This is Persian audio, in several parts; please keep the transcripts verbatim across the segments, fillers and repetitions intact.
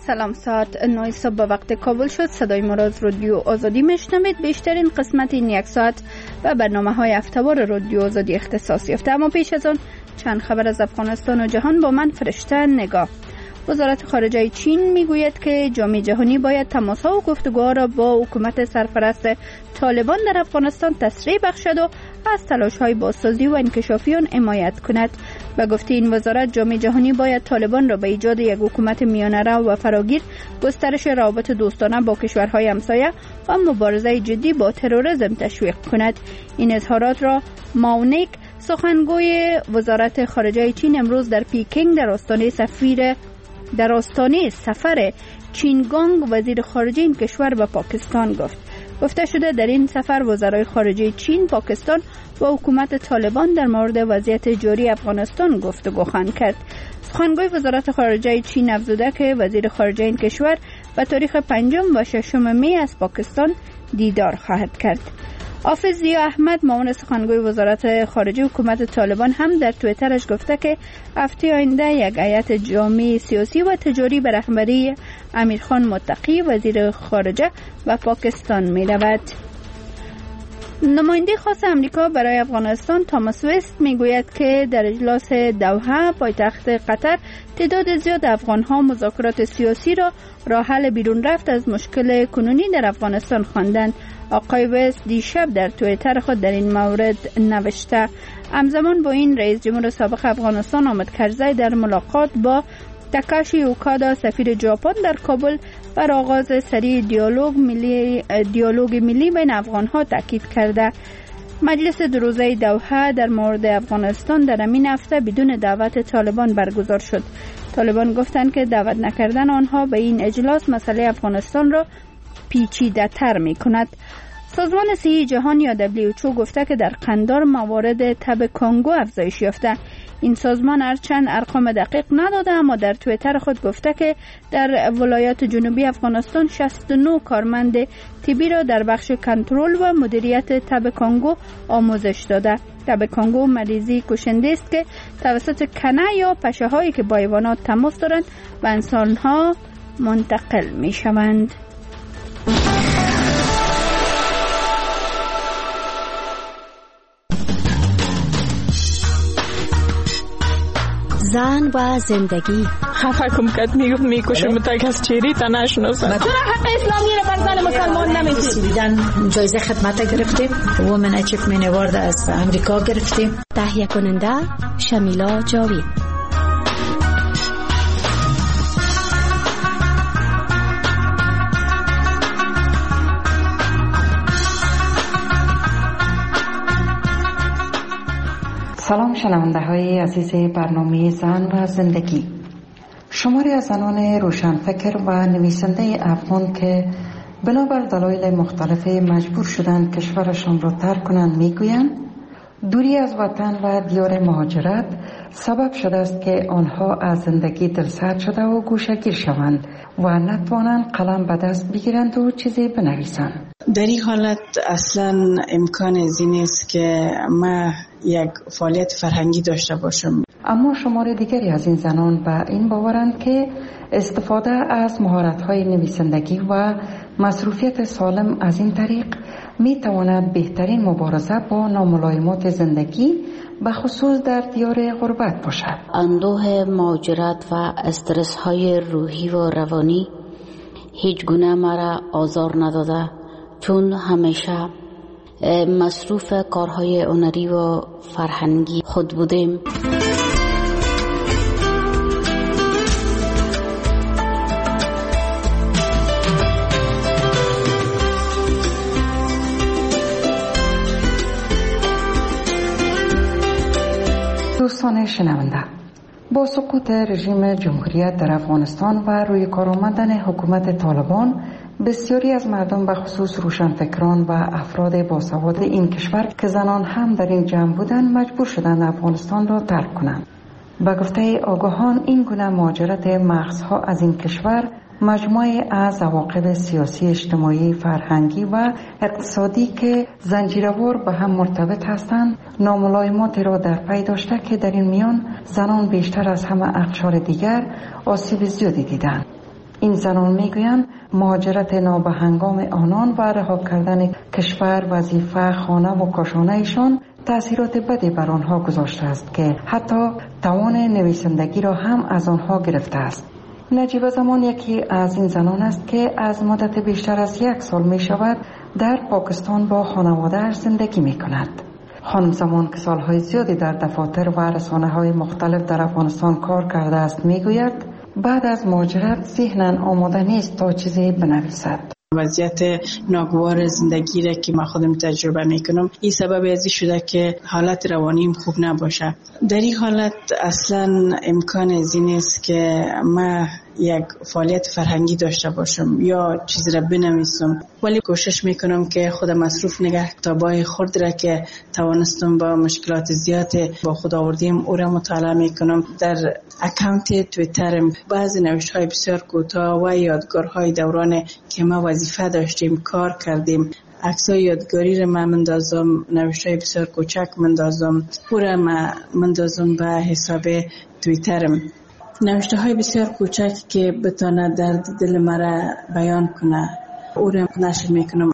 سلام، ساعت نه صبح به وقت کابل شد. صدای ما را از رادیو آزادی میشنوید. بیشترین قسمت این یک ساعت و برنامه های هفته‌وار رادیو آزادی اختصاص یافته. اما پیش از آن چند خبر از افغانستان و جهان با من فرشته نگاه. وزارت خارجه چین میگوید که جامعه جهانی باید تماس‌ها و گفتگوها را با حکومت سرپرست طالبان در افغانستان تسریع بخشد و از تلاش‌های بازسازی و انکشافی آن حمایت کند. به گفته این وزارت، جامعه جهانی باید طالبان را به ایجاد یک حکومت میانه‌رو و فراگیر، گسترش روابط دوستانه با کشورهای همسایه و مبارزه جدی با تروریسم تشویق کند. این اظهارات را ماونیک، سخنگوی وزارت خارجه چین، امروز در پیکینگ در آستانه سفیر در آستانه سفر چینگانگ وزیر خارجه این کشور به پاکستان گفت. گفته شده در این سفر وزرای خارجه چین، پاکستان و حکومت طالبان در مورد وضعیت جاری افغانستان گفتگو خواهند کرد. سخنگوی وزارت خارجه چین افزوده که وزیر خارجه این کشور به تاریخ پنجم و ششم می از پاکستان دیدار خواهد کرد. حافظ ضیا احمد، معاون سخنگوی وزارت خارجه حکومت طالبان، هم در توییترش گفته که هفته آینده یک هیئت جامع سیاسی و تجاری به رهبری امیرخان متقی وزیر خارجه و پاکستان می رود. نماینده خاص امریکا برای افغانستان تاماس وست میگوید که در اجلاس دوحه پایتخت قطر تعداد زیاد افغان‌ها مذاکرات سیاسی را راه حل بیرون رفت از مشکل کنونی در افغانستان خواندند. آقای وست دیشب در توییتر خود در این مورد نوشته: همزمان با این، رئیس جمهور سابق افغانستان حامد کرزی در ملاقات با تاکاشی اوکادا سفیر ژاپن در کابل بر آغاز سریع دیالوگ ملی دیالوگ ملی بین افغان‌ها تاکید کرده. مجلس دو روزه دوحه در مورد افغانستان در همین هفته بدون دعوت طالبان برگزار شد. طالبان گفتند که دعوت نکردن آنها به این اجلاس مسئله افغانستان را پیچیده‌تر می‌کند. سازمان صحی جهان یا دبلیو اچ او گفته که در قندار موارد تب کنگو افزایش یافته. این سازمان هرچند ارقام دقیق نداده، اما در توییتر خود گفته که در ولایات جنوبی افغانستان شصت و نه کارمند طبی را در بخش کنترل و مدیریت تب کنگو آموزش داده. تب کنگو مریضی کشنده است که توسط کنه یا پشه هایی که با حیوانات تماس دارند به انسان ها منتقل می شوند. زن و زندگی. خفه کم کت میگفت میکشه متک از چیری تا نشناسن. چرا حق اسلامی رو بر زن مسلمان نمیدی؟ دیدن جایزه خدمت گرفتیم، وومن اچیومنت اوارد از امریکا گرفتیم. تهیه کننده شمیلا جاوید. سلام شنونده های عزیز برنامه زن و زندگی. شماری از زنان روشنفکر و نویسنده افغان که بنابر دلایل مختلف مجبور شدند کشورشان را ترک کنند میگویند دوری از وطن و دیار مهاجرت سبب شده است که آنها از زندگی دلسرد شده و گوشه‌گیر شوند و نتوانند قلم به دست بگیرند و چیزی بنویسند. در این حالت اصلا امکان از این است که ما یک فعالیت فرهنگی داشته باشم. اما شمار دیگری از این زنان به این باورند که استفاده از مهارت‌های نویسندگی و مصروفیت سالم از این طریق می تواند بهترین مبارزه با ناملایمات زندگی به خصوص در دیار غربت باشد. اندوه مهاجرت و استرس های روحی و روانی هیچ گونه مرا آزار نداده، چون همیشه مصروف کارهای هنری و فرهنگی خود بودیم. دوستان شنونده، با سقوط رژیم جمهوریت در افغانستان و روی کار آمدن حکومت طالبان، بسیاری از مردم به خصوص روشنفکران و افراد باسواد این کشور که زنان هم در این جمع بودند مجبور شدند افغانستان را ترک کنند. به گفته آگاهان، این گونه مهاجرت مغزها از این کشور مجموعه از عواقب سیاسی، اجتماعی، فرهنگی و اقتصادی که زنجیروار به هم مرتبط هستند ناملایمات را در پی داشته که در این میان زنان بیشتر از همه اقشار دیگر آسیب زیادی دیدند. این زنان میگویند مهاجرت نابهنگام آنان و رها کردن کشور، وظیفه، خانه و کاشانه ایشان تأثیرات بدی بر آنها گذاشته است که حتی توان نویسندگی را هم از آنها گرفته است. نجیبه زمان یکی از این زنان است که از مدت بیشتر از یک سال می شود در پاکستان با خانواده‌اش زندگی می کند. خانم زمان که سالهای زیادی در دفاتر و رسانه‌های مختلف در افغانستان کار کرده است می گوید بعد از مهاجرت ذهناً آماده نیست تا چیزی بنویسد. وضعیت ناگوار زندگی را که ما خودم تجربه میکنم این سبب ازی شده که حالت روانیم خوب نباشه. در این حالت اصلا امکان ازی نیست که ما یک فعالیت فرهنگی داشته باشم یا چیزی را بنویسم، ولی کوشش میکنم که خود مصروف نگه کتابای خرد را که توانستم با مشکلات زیاد با خود آوردیم او را مطالعه میکنم. در اکانت توییترم بعضی نوشتهای بسیار کوتاه و یادگارهای دوران که ما وظیفه داشتیم کار کردیم، عکسای یادگاری را من مندازم، نوشتهای بسیار کوچک مندازم، او را من مندازم به حساب توییترم. نوشته های بسیار کوچک که بتونه درد دل مرا بیان کنه او را نشر میکنم.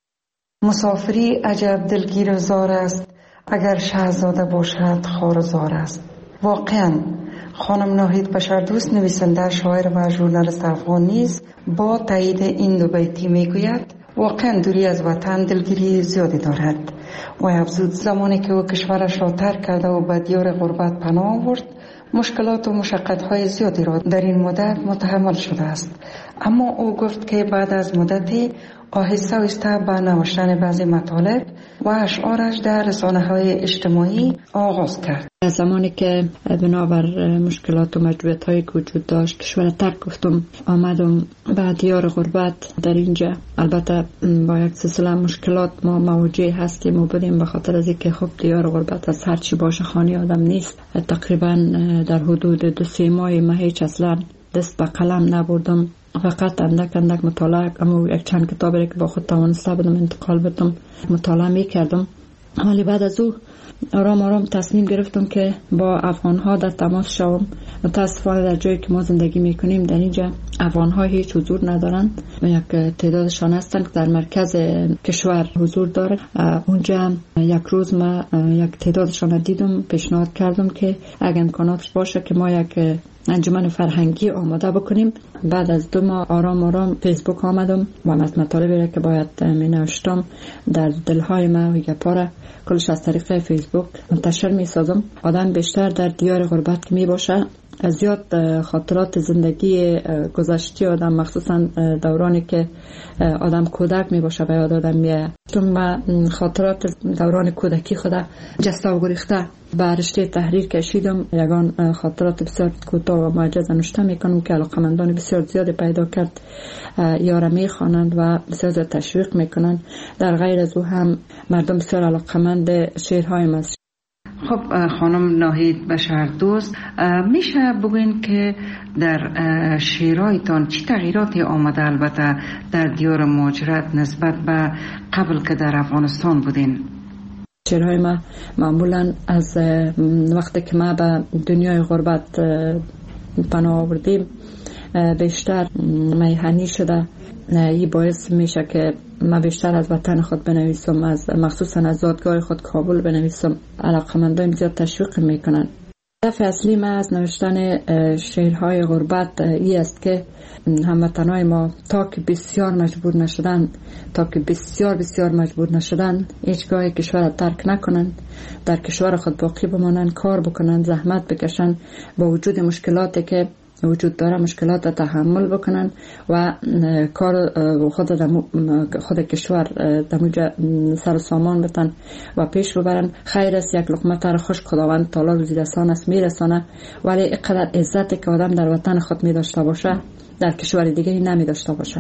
مسافری عجب دلگیر و زار است، اگر شهزاده باشد خارزار است. واقعا خانم ناهید بشردوست نویسنده، شاعر و ژورنالیست افغان نیز با تایید این دو بیتی میگوید واقعا دوری از وطن دلگیری زیادی دارد و افزود زمانی که او کشورش را ترک کرده و به دیار غربت پناه آورد مشکلات و مشقت‌های زیادی را در این مدت متحمل شده است، اما او گفت که بعد از مدتی آهسته آهسته به نوشتن بعضی مطالب و اشعارش در رسانه‌های اجتماعی آغاز کرد. زمانی که بنابر مشکلات و مجبوریت‌هایی که وجود داشت کشور ترک گفتم آمدم به دیار غربت. در اینجا البته با یک سلسله مشکلات ما مواجه هستیم و بودیم به خاطر از اینکه خب دیار غربت از هر چی باشه خانه آدم نیست. تقریبا در حدود دو سه ماه ما هیچ اصلا دست به قلم نبردم، فقط اندک اندک مطالعه اما یک چند کتابی که با خود توانسته بودم انتقال بدم مطالعه می کردم. ولی بعد از او آرام آرام تصمیم گرفتم که با افغان‌ها در تماس شوم. متاسفانه در جایی که ما زندگی میکنیم در اینجا افغان‌ها هیچ حضور ندارند و یک تعدادشان هستند که در مرکز کشور حضور داره. اونجا یک روز ما یک تعدادشان دیدم، پیشنهاد کردم که اگر امکاناتش باشه که ما یک انجمن فرهنگی آماده بکنیم. بعد از دو ماه آرام آرام فیسبوک آمدم و از مطالبی را که باید می نوشتم در دلهای ما و گپاره کلش از طریق فیسبوک منتشر می سازم. آدم بیشتر در دیار غربت که می باشه از زیاد خاطرات زندگی گذشتی آدم، مخصوصا دورانی که آدم کودک می باشه به یاد آدم میاد. چون من خاطرات دوران کودکی خدا جسته و گریخته به رشته تحریر کشیدم. یگان خاطرات بسیار کوتاه و معجز نوشته میکنم که علاقمندان بسیار زیادی پیدا کرد، یارا میخوانند و بسیار زیاد تشویق میکنند. در غیر از او هم مردم بسیار علاقمند شعرهای ما. خب خانم ناهید بشردوست، میشه بگوین که در شعرهایتان چی تغییراتی آمده البته در دیار مهاجرت نسبت به قبل که در افغانستان بودین؟ شعرهای ما معمولا از وقتی که ما به دنیای غربت پناه آوردیم بیشتر میهنی شده. این باعث میشه که من بیشتر از وطن خود بنویسم، از مخصوصا از زادگاه خود کابل بنویسم. علاقمندان زیاد تشویق میکنن. هدف اصلی من از نوشتن شعرهای غربت این است که هموطنای ما تا که بسیار مجبور نشدن تا که بسیار بسیار مجبور نشدن هیچگاه کشور ترک نکنند، در کشور خود باقی بمانند، کار بکنند، زحمت بکشند، با وجود مشکلاتی که وجود داره مشکلات تحمل بکنن و کار خود خود کشور دموجه سر و سامان بتن و پیش ببرن. خیر است یک لقمه تر خوش خداوند تعالی روزی رسان است میرسانه، ولی اینقدر عزتی که آدم در وطن خود می داشته باشه در کشور دیگری نمی داشته باشه.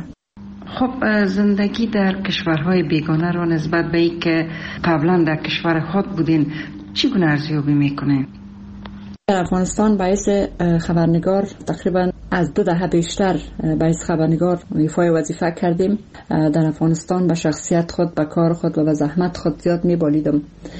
خب زندگی در کشورهای بیگانه رو نسبت به این که قبلا در کشور خود بودین چگونه ارزیابی میکنین؟ در افغانستان باعث خبرنگار تقریبا از دو دهه بیشتر به از خبرنگار ایفای وظیفه کردیم. در افغانستان به شخصیت خود، به کار خود و به زحمت خود زیاد می‌بالیدم.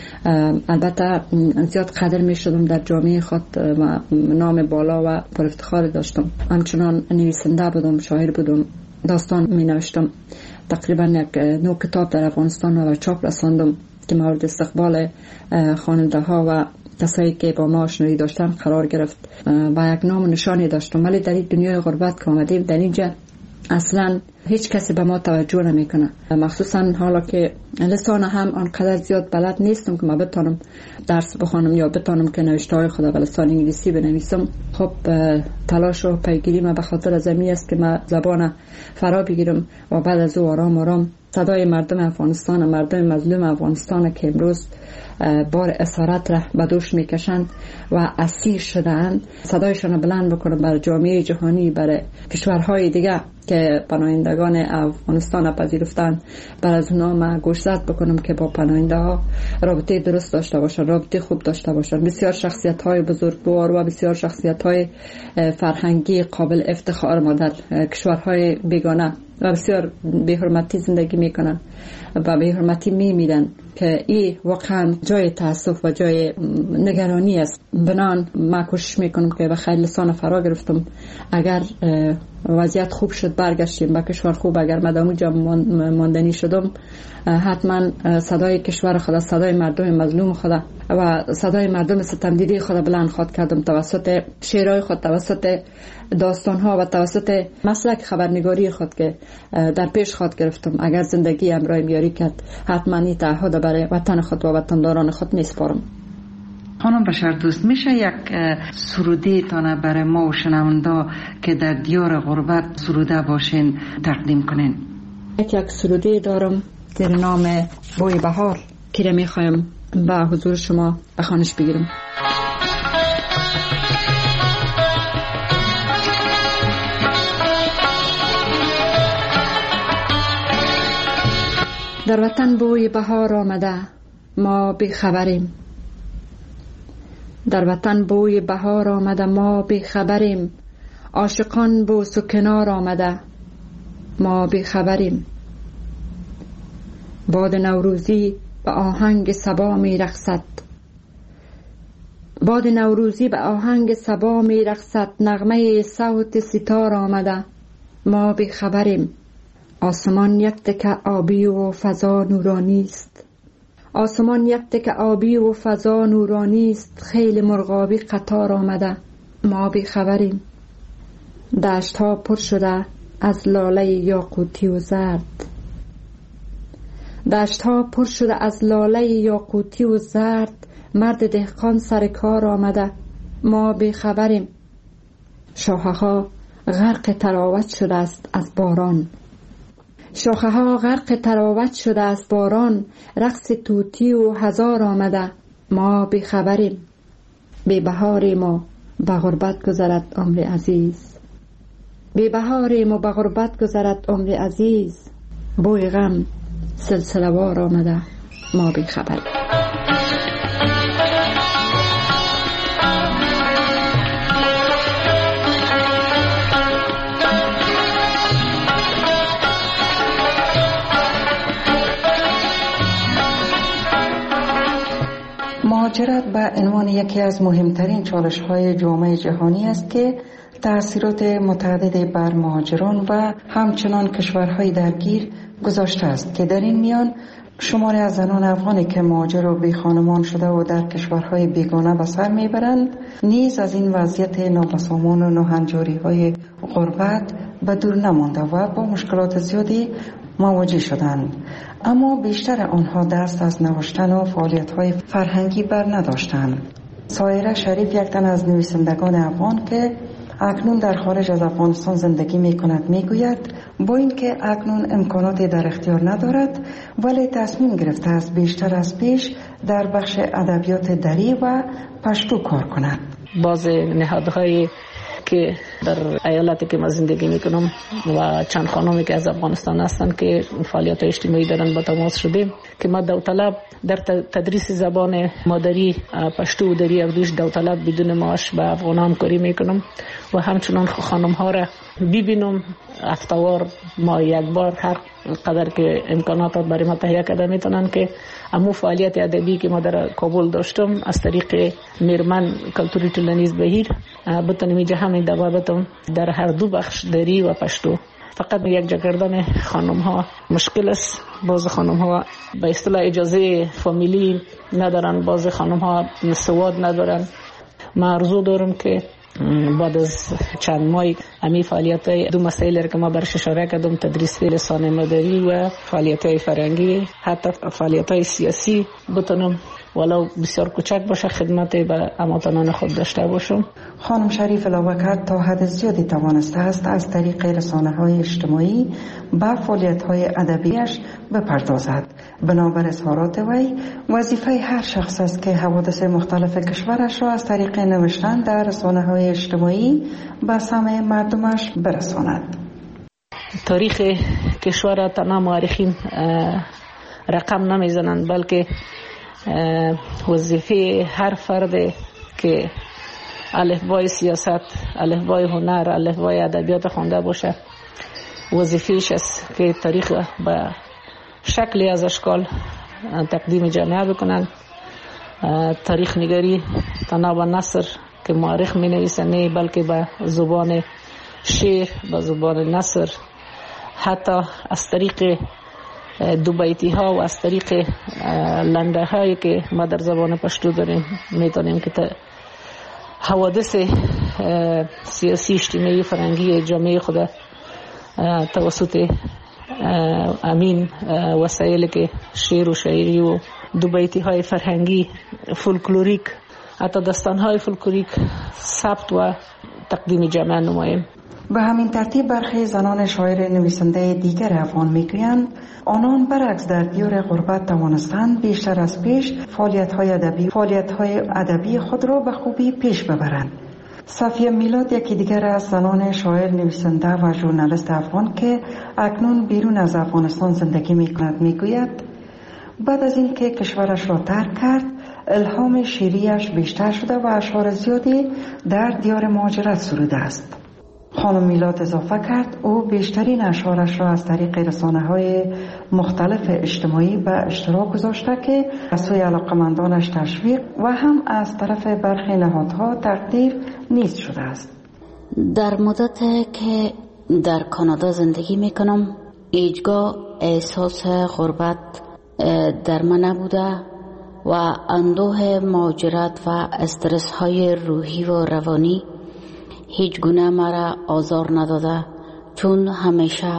البته زیاد قدر می‌شدم در جامعه خود و نام بالا و پر افتخار داشتم. همچنان نویسنده بودم، شاعر بودم، داستان می‌نوشتم. تقریبا یک نو کتاب در افغانستان و چاپ رساندم که مورد استقبال خواننده ها و کسایی که با ما آشنایی داشتن قرار گرفت و یک نام و نشانی داشتم. ولی در این دنیای غربت که آمدیم در اینجا اصلا هیچ کسی به ما توجه نمیکنه، مخصوصا حالا که لسان هم آنقدر زیاد بلد نیستم که ما بتانم درس بخوانم یا بتانم که نوشته های خدا به لسان انگلیسی بنویسم. خب تلاش و پیگیری ما به خاطر زمین است که ما زبان فرا بگیرم و بعد از او آرام آرام صدای مردم افغانستان، مردم مظلوم افغانستان که امروز بار اسارت را به دوش میکشند و اسیر شدند، صدایشان بلند بکنم بر جامعه جهانی، بر کشورهای دیگه که پناهندگان افغانستان پذیرفتند، بر از اونا ما گوشزد بکنم که با پناهنده ها رابطه درست داشته باشند، رابطه خوب داشته باشند. بسیار شخصیت های بزرگوار و بسیار شخصیت های فرهنگی قابل افتخار ما در کشورهای بیگانه و بسیار بی‌حرمتی زندگی میکنن و بی‌حرمتی میمیرن که این واقعا جای تاسف و جای نگرانی است. بنان ما کوشش میکنم که به خیر لسان فرا گرفتم. اگر وضعیت خوب شد برگشتیم به کشور خوب، اگر مدام اونجا ماندنی شدم حتما صدای کشور خدا، صدای مردم مظلوم خدا و صدای مردم ستمدیده خدا بلند خواد کردم توسط شعرهای خود، توسط داستانها و توسط مسلک خبرنگاری خود که در پیش خود گرفتم. اگر زندگی امرای میاری کرد حتما این تعهد برای وطن خود و وطنداران خود میسپارم. خانم بشر دوست، میشه یک سروده تانه برای ما و شنونده که در دیار غربت سروده باشین تقدیم کنین؟ یک سروده دارم در نام بوی بهار که میخوایم به حضور شما به خوانش بگیرم. در وطن بوی بهار آمده، ما بی خبریم. در وطن بوی بهار آمده، ما بی خبریم. عاشقان بوس و کنار آمده، ما بی خبریم. باد نوروزی به آهنگ صبا می رقصد، باد نوروزی به آهنگ صبا می رقصد. نغمه صوت ستار آمده، ما بی خبریم. آسمان یک تکه آبی و فضا نورانی است، آسمان یک تکه آبی و فضا نورانی است. خیلی مرغابی قطار آمده، ما بی خبریم. دشت ها پر شده از لاله یاقوتی و زرد، دشت ها پر شده از لاله یاقوتی و زرد. مرد دهقان سر کار آمده، ما بی خبریم. شاخه ها غرق تراوت شده است از باران، شاخه ها غرق تراوت شده از باران. رقص توتی و هزار آمده، ما بی خبریم. بی بهاریم و به غربت گذرد عمر عزیز، بی بهاریم و به غربت گذرد عمر عزیز. بوی غم سلسله وار آمده، ما بی خبریم. مهاجرت به عنوان یکی از مهمترین چالش‌های جامعه جهانی است که تأثیرات متعددی بر مهاجران و همچنان کشورهای درگیر گذاشته است که در این میان شماری از زنان افغانی که مهاجر و بی خانمان شده و در کشورهای بیگانه به سر میبرند نیز از این وضعیت نابسامان و ناهنجاری‌های غربت به دور نمانده و با مشکلات زیادی مواجه شدند. اما بیشتر آنها دست از نوشتن و فعالیت‌های فرهنگی بر نداشتند. سایره شریف یک تن از نویسندگان افغان که اکنون در خارج از افغانستان زندگی می کند می گوید با اینکه اکنون امکاناتی در اختیار ندارد ولی تصمیم گرفته است بیشتر از پیش در بخش ادبیات دری و پشتو کار کند. باز نهادهای که در ایالتی که من زندگی میکنم و چند خانمی که از افغانستان هستن که فعالیت اجتماعی دارن با تماس شدیم که ما داوطلب در تدریس زبان مادری پشتو و دری اردوش داوطلب بدون معاش به افغانان کاری میکنم و همچنان خانم ها را ببینم هفته‌وار ما یک بار هر قدر که امکانات برای ما تهیه کرده میتونن که امو فعالیت ادبی که ما در کابل داشتم از طریق میرمن کلتوری تلنیز بهیر بتونیم اینجا همین دوابتم در هر دو بخش دری و پشتو. فقط یک جا کردن خانم ها مشکل است. بعض خانم ها به اصطلاح اجازه فامیلی ندارن، بعض خانم ها سواد ندارن. ما آرزو دارم که بعد از چند ماه امی فعالیت های دو مسائل که ما برش اشاره کردم، تدریس لسان مادری و فعالیت های فرهنگی، حتی فعالیت های سیاسی بتونم ولو بسیار کوچک باشه خدمت به اموطنان خود داشته باشم. خانم شریف علاوه کرد تا حد زیادی توانسته است از طریق رسانه‌های اجتماعی به فعالیت‌های ادبیش بپردازد. بنابر اظهارات وی وظیفه هر شخص است که حوادث مختلف کشورش را از طریق نوشتن در رسانه‌های اجتماعی به سمع مردمش برساند. تاریخ کشور تنها مورخین رقم نمیزنند، بلکه وظیفه هر فرد که الفبای سیاست، الفبای هنر، الفبای ادبیات خوانده باشه وظیفه‌اش است که تاریخ به شکلی از اشکال تقدیم جامعه بکنن. تاریخ نگاری تنها به نثر که مورخ می نویسه نه، بلکه به زبان شعر، به زبان نثر، حتی از طریق دو بیتی ها و از طریق لنده هایی که ما در زبان پشتو داریم میتونیم که حوادث سیاسی، اجتماعی، فرهنگی جامعه خود توسط امین وسایلی که شعر و شاعری و دو بیتی های فرهنگی، فولکلوریک، حتی داستان های فولکلوریک ثبت و تقدیم جامعه نماییم. به همین ترتیب برخی زنان شاعر نویسنده دیگر افغان میگویند آنان برعکس در دیار غربت توانستند بیشتر از پیش فعالیت‌های ادبی فعالیت‌های ادبی خود را به خوبی پیش ببرند. صفیه میلاد یکی دیگر از زنان شاعر نویسنده و ژورنالیست افغان که اکنون بیرون از افغانستان زندگی می‌کند میگوید بعد از اینکه کشورش را ترک کرد الهام شعریش بیشتر شده و اشعار زیادی در دیار مهاجرت سروده است. خانم میلاد اضافه کرد او بیشترین اشعارش را از طریق رسانه‌های مختلف اجتماعی به اشتراک گذاشته که از سوی علاقمندانش تشویق و هم از طرف برخی نهادها تقدیر نیز شده است. در مدت که در کانادا زندگی میکنم هیچگاه احساس غربت در من نبوده و اندوه مهاجرت و استرس های روحی و روانی هیچ گونه مرا آزار نداده، چون همیشه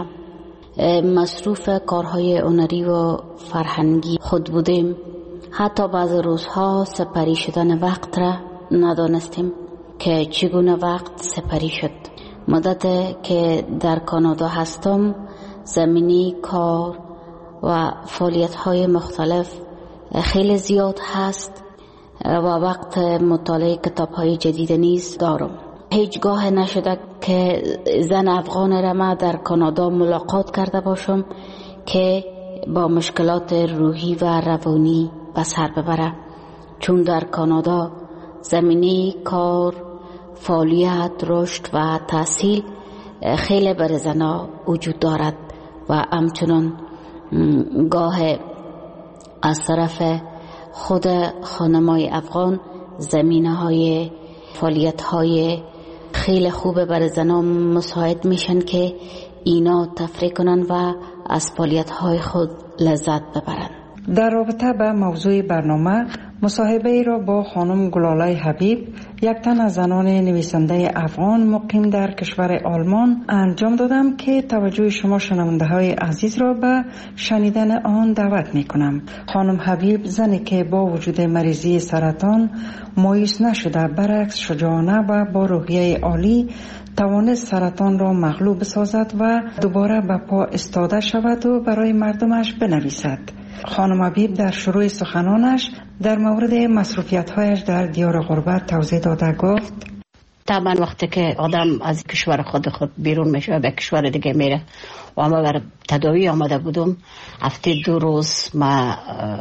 مصروف کارهای هنری و فرهنگی خود بودیم. حتی بعض روزها سپری شدن وقت را ندانستیم که چگونه وقت سپری شد. مدت که در کانادا هستم زمینی کار و فعالیت‌های مختلف خیلی زیاد هست و وقت مطالعه کتاب‌های جدید نیز دارم. هیچگاه نشده که زن افغان را ما در کانادا ملاقات کرده باشم که با مشکلات روحی و روانی به سر ببره، چون در کانادا زمینه کار، فعالیت، رشد و تحصیل خیلی بر زنها وجود دارد و همچنان گاه از طرف خود خانمای افغان زمینه های فعالیت های خیلی خوبه برای زنها مساعد میشن که اینا تفریح کنن و از فعالیت های خود لذت ببرن. در رابطه به موضوع برنامه مصاحبه ای را با خانم گلاله حبیب، یک تن از زنان نویسنده افغان مقیم در کشور آلمان انجام دادم که توجه شما شنونده های عزیز را به شنیدن آن دعوت می کنم. خانم حبیب زنی که با وجود مریضی سرطان مایوس نشده، برعکس شجاعانه و با روحیه عالی توانست سرطان را مغلوب سازد و دوباره به پا استاده شود و برای مردمش بنویسد. خانم حبیب در شروع سخنانش در مورد مصروفیت‌هایش در دیار غربت توضیح داده گفت: طبعا وقتی که آدم از کشور خود خود بیرون میشه به کشور دیگه میره و ما بر تداوی آمده بودم، هفته دو روز ما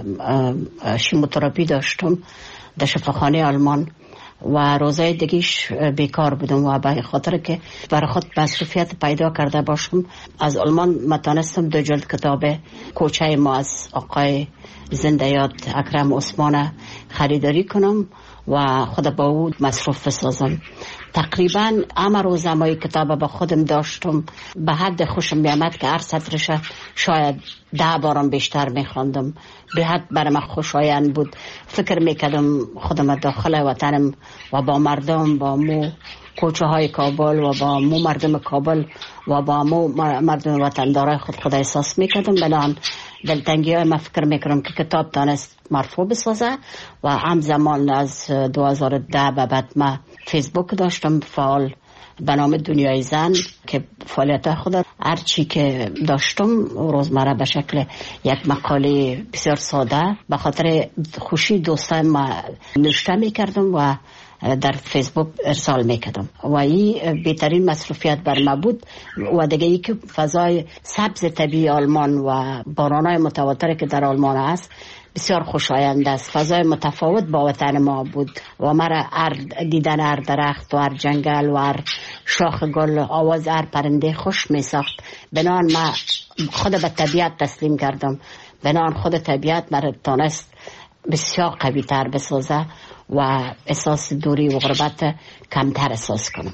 شیموتراپی داشتم در شفاخانه آلمان و روزای دیگیش بیکار بودم و به خاطر که برای خود مصروفیت پیدا کرده باشم از آلمان متانستم دو جلد کتاب کوچه ما از آقای زنده یاد اکرم عثمان خریداری کنم و خود با او مصروف بسازم. تقریبا همه روز همه کتاب با خودم داشتم، به حد خوشم میامد که هر سطرش شاید ده بارم بیشتر میخواندم. به حد برای من خوشایند بود. فکر میکردم خودم داخل وطنم و با مردم، با مو کوچه های کابل و با مو مردم کابل و با مو مردم وطندارای خود خود احساس میکردم. بنان دلتنگی های من فکر میکنم که کتاب تانست مرفوع بسازه و هم زمان از دو هزار و ده به بعد من فیسبوک داشتم فعال به نام دنیای زن که فعالیت خود هر چی که داشتم روزمره به شکل یک مقاله بسیار ساده به خاطر خوشی دوستان ما نوشته میکردم و در فیسبوک ارسال میکردم و این بهترین مصروفیت بر ما بود. و دیگه ای که فضای سبز طبیعی آلمان و بارانای متواتری که در آلمان است بسیار خوشایند است. فضای متفاوت با وطن ما بود و مرا هر دیدن هر درخت و هر جنگل و هر شاخ گل آواز هر پرنده خوش می ساخت. بنان ما خود به طبیعت تسلیم کردم. بنان خود طبیعت مرا تانست بسیار قوی تر بسازه و احساس دوری و غربت کمتر احساس کنم.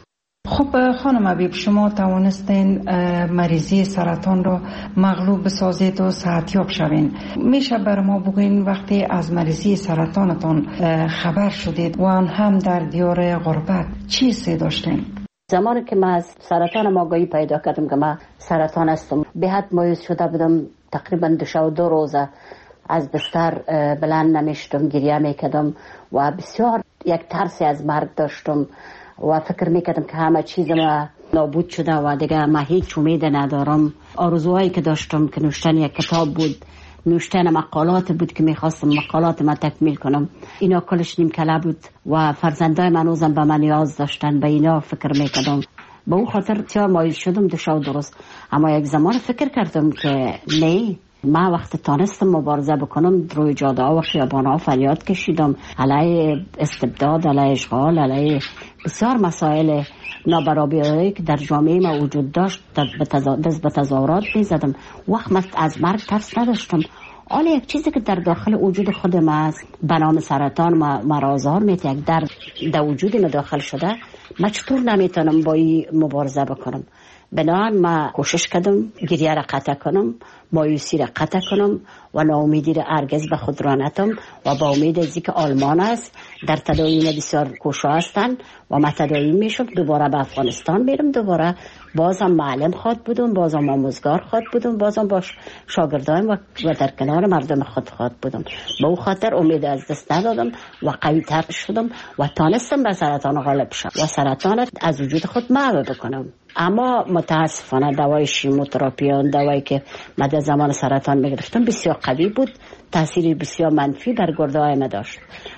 خب خانم حبیب، شما توانستین مریضی سرطان را مغلوب بسازید و صحتیاب شوین. میشه بر ما بگوین وقتی از مریضی سرطانتان خبر شدید و آن هم در دیار غربت چی حس داشتین؟ زمانی که من از سرطان آگاهی پیدا کردم که من سرطان هستم به حد مایوس شده بودم. تقریبا دو شب و دو روزه از بستر بلند نمیشتم، گریه میکردم و بسیار یک ترسی از مرگ داشتم و فکر میکردم که همه چیز ما نابود شده و دیگه ما هیچ امید ندارم. آرزوهایی که داشتم که نوشتن یک کتاب بود، نوشتن مقالات بود که میخواستم مقالات ما تکمیل کنم، اینا کلش نیم کله بود و فرزندای من روزم به من نیاز داشتن، به اینا فکر میکردم. به اون خاطر بسیار مایوس شدم دو شب درست. اما یک زمان فکر کردم که نه، ما وقت تانستم مبارزه بکنم روی جاده ها و خیابان ها فریاد کشیدم علیه استبداد، علیه اشغال، علیه بسیار مسائل نابرابری که در جامعه ما وجود داشت دست به تظاهرات میزدم. وقت من از مرگ ترس نداشتم. حالا یک چیزی که در داخل وجود خود ما است به نام سرطان ما را آزار میده، یک درد در وجود ما داخل شده، من چطور نمیتونم با این مبارزه بکنم؟ بنابراین ما کوشش کردم گریه را قطع کنم، مایوسی را قطع کنم و ناامیدی را هرگز به خود را نتم و با امید از اینکه آلمان است در تداوی بسیار کوشا هستند و ما تداوی میشم دوباره به افغانستان میرم، دوباره بازم معلم خود بودم، بازم آموزگار خود بودم، بازم با شاگردان و در کنار مردم خود خود بودم. به اون خاطر امید از دست ندادم و قوی تر شدم و تانستم به سرطان غالب شم و سرطان از وجود خود محو بکنم. اما متاسفانه دوای شیموتراپی، دوایی که من در زمان سرطان میگرفتم بسیار قوی بود، تاثیر بسیار منفی بر گرده های ما داشت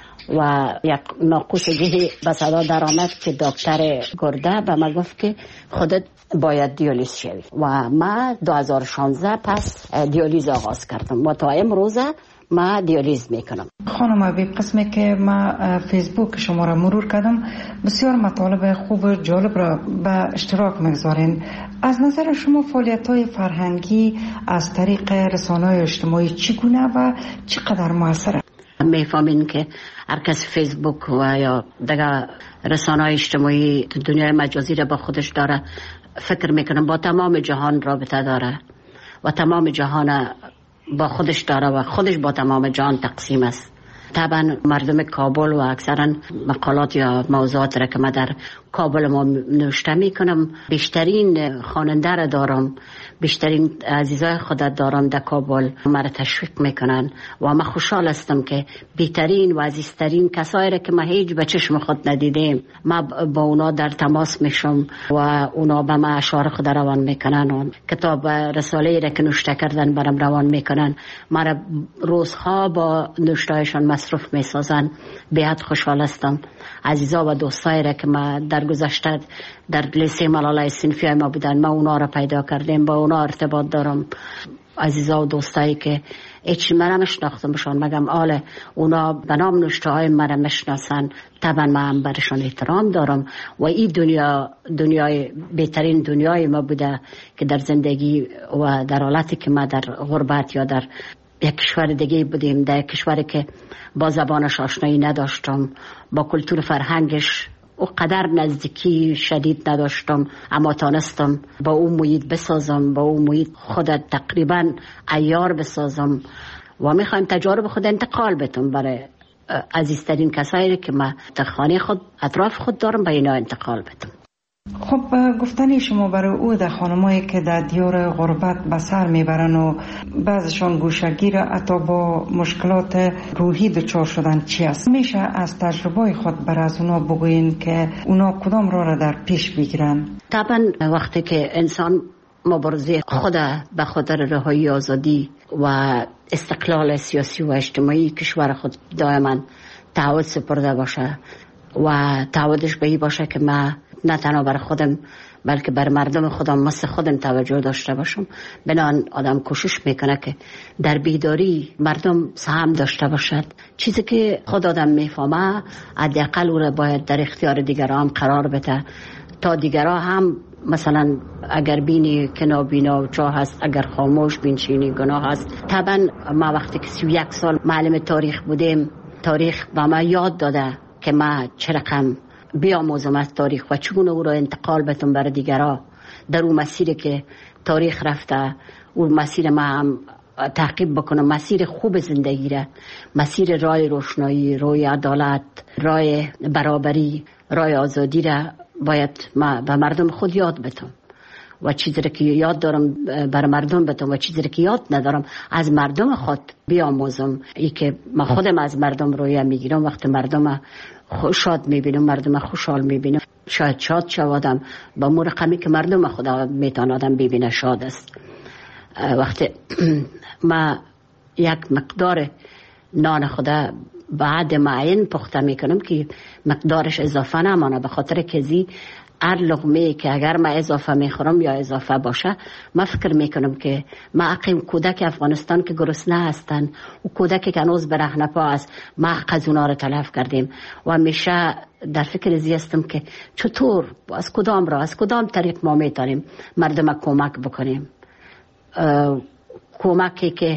و یک ناقوسگی به صدا در آمد که دکتر گرده به من گفت که خودت باید دیالیز شوی و من دو هزار و شانزده پس دیالیز آغاز کردم و تا امروزه ما دیالیز میکنم. خانم حبیب، قسمی که ما فیسبوک شما را مرور کردم بسیار مطالب خوب و جالب را به اشتراک میگذارین. از نظر شما فعالیت های فرهنگی از طریق رسانه‌های اجتماعی چگونه و چقدر موثره؟ میفهمین که هر کس فیسبوک و یا دیگه رسانه‌های اجتماعی دنیای مجازی را با خودش داره، فکر میکنم با تمام جهان رابطه داره و تمام جهان با خودش داره و خودش با تمام جهان تقسیم است. طبعا مردم کابل و اکثرا مقالات یا موضوعات را که من در کابل ما نوشته میکنم، بیشترین خواننده را دارم، بیشترین عزیزای خودت دارم در کابل، مرا تشویق میکنن و من خوشحال هستم که بهترین و عزیزترین کسایی را که ما هیچ به چشم خود ندیدیم ما با اونا در تماس میشم و اونا به ما اشعار خود روان میکنن و کتاب رساله را که نوشته کردن برام روان میکنن. مرا روزها با نوشتهایشان مصروف می سازن بیاد خوشحال هستم. عزیزا و دوستایی را که ما در گذشته در لیسه ملالای صنفی ما بودن، ما اونا را پیدا کردیم، با اونا ارتباط دارم. عزیزا و دوستایی که هیچ من نمیشناختم بشان مگم آل اونا به نام نوشته های من میشناسن، طبعا من هم برشان احترام دارم و این دنیا دنیای بهترین دنیای ما بوده که در زندگی و در حالتی که ما در غربت یا در یک کشور دیگه بودیم، در یک کشوری که با زبانش آشنایی نداشتم، با کلتور فرهنگش و قدر نزدیکی شدید نداشتم، اما تانستم با اون محیط بسازم، با اون محیط خودت تقریبا عیار بسازم و میخوایم تجارب خود انتقال بتم برای عزیزترین کسایی که ما در خانه خود اطراف خود دارم به اینا انتقال بتم. خب گفتنی شما برای او در خانمایی که در دیار غربت به سر میبرن و بعضشان گوشگیر حتی با مشکلات روحی دچار شدن چی است؟ میشه از تجربه خود بر از اونا بگوین که اونا کدام راه را در پیش بگیرن؟ طبعا وقتی که انسان مبارزه خود به خاطر رهایی آزادی و استقلال سیاسی و اجتماعی کشور خود دائما تعهد سپرده باشه و تعهدش به این باشه که من نه تنها بر خودم بلکه بر مردم خودم مثل خودم توجه داشته باشم، بنان آدم کوشش میکنه که در بیداری مردم سهم داشته باشد. چیزی که خود آدم میفهمه حداقل او را باید در اختیار دیگران قرار بده تا دیگران هم مثلا اگر بینی که نابینا و چاه هست، اگر خاموش بینشینی گناه هست. طبعا ما وقتی که سی و یک سال معلم تاریخ بودیم، تاریخ به ما یاد داده که ما چه رقم بیاموزم از تاریخ و چگونه او را انتقال بتم برای دیگران در اون مسیری که تاریخ رفته، اون مسیر ما هم تعقیب بکنم، مسیر خوب زندگی را، مسیر راه روشنایی، راه عدالت، راه برابری، راه آزادی را باید ما به مردم خود یاد بتم و چیزی که یاد دارم بر مردم بتم و چیزی که یاد ندارم از مردم خود بیاموزم. ای که ما خودم از مردم رویه میگیرم، وقتی مردم شاد میبینم، مردم خوشحال میبینم، شاید شاد شوادم با مو رقمی که مردم خدا میتونه آدم ببینه شاد است. وقتی ما یک مقدار نان خدا بعد معین پخته میکنم که مقدارش اضافه نمانه، به خاطر که زی هر لقمه که اگر ما اضافه میخورم یا اضافه باشه، ما فکر میکنم که ما اقیم کودک افغانستان که گرسنه هستن و کودکی که هنوز برهنه پا است، ما حق اونا رو تلف کردیم و همیشه در فکر زی هستم که چطور از کدام را از کدام طریق ما میتونیم مردم کمک بکنیم، کمکی که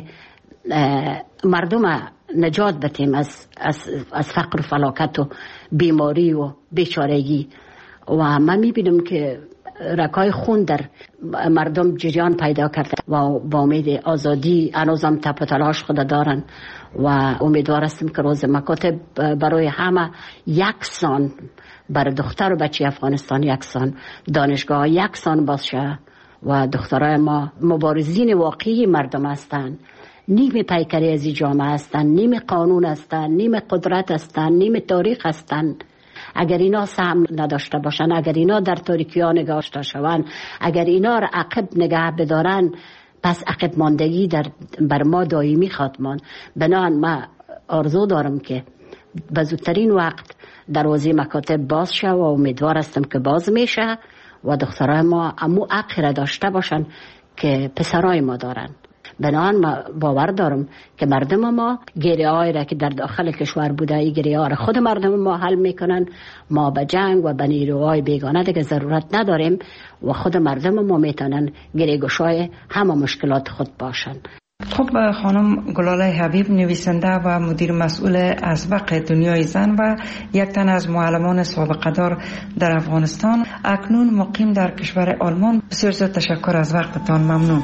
مردم نجات بتیم از از از فقر و فلاکت و بیماری و بیچارگی. و من میبینم که رکای خون در مردم جریان پیدا کرده و با امید آزادی هنوزم تپ و تلاش خود دارن و امیدوار هستم که روز مکاتب برای همه یکسان، برای دختر و بچه افغانستان یکسان، دانشگاه یکسان باشه و دخترای ما مبارزین واقعی مردم هستند، نیم پیکری از جامعه هستند، نیم قانون هستند، نیم قدرت هستند، نیم تاریخ هستند. اگر اینا سهم نداشته باشن، اگر اینا در تاریکی ها نگاشته شوند، اگر اینا را عقب نگه بدارن، پس عقب ماندگی در بر ما دائمی خواهد ماند. بنابراین ما آرزو دارم که به زودترین وقت دروازه مکاتب باز شه و امیدوار هستم که باز میشه و دخترای ما امو حق را داشته باشن که پسرای ما دارن. بنابراین ما باور دارم که مردم ما گریه هایی را که در داخل کشور بوده، این گریه ها را خود مردم ما حل میکنن. ما به جنگ و به نیروهای بیگانه دیگه ضرورت نداریم و خود مردم ما میتونن گریه گشای همه مشکلات خود باشن. خب خانم گلاله حبیب، نویسنده و مدیر مسئول اسبق دنیای زن و یک تن از معلمان سابقه دار در افغانستان، اکنون مقیم در کشور آلمان، بسیار زیاد تشکر از وقتتان. ممنون.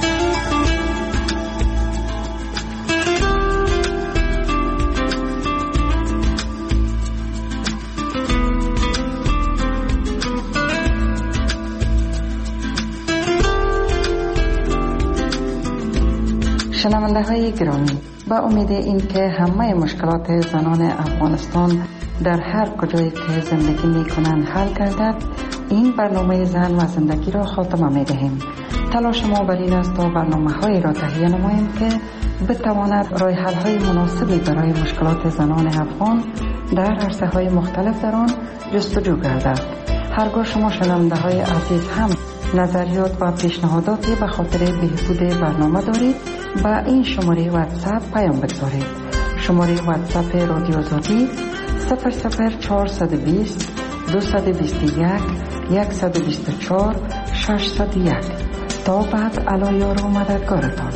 شنونده های گرامی، با امید این که همه مشکلات زنان افغانستان در هر کجایی که زندگی می کنند حل گردد، این برنامه زن و زندگی را خاتمه می دهیم. تلاش ما بر این است تا برنامه هایی را تهیه نماییم که بتواند راه حل های مناسبی برای مشکلات زنان افغان در عرصه های مختلف در آن جستجو گردد. هرگاه شما شنونده های عزیز هم نظریات و پیشنهاداتی به خاطر بهبود برنامه دارید، با این شماره واتساپ پیام بگذارید. شماره واتساپ رادیو آزادی صفر صفر چهارصد و بیست دویست و بیست و یک صد و بیست و چهار ششصد و یک. تا بعد علایار و مددگارتان.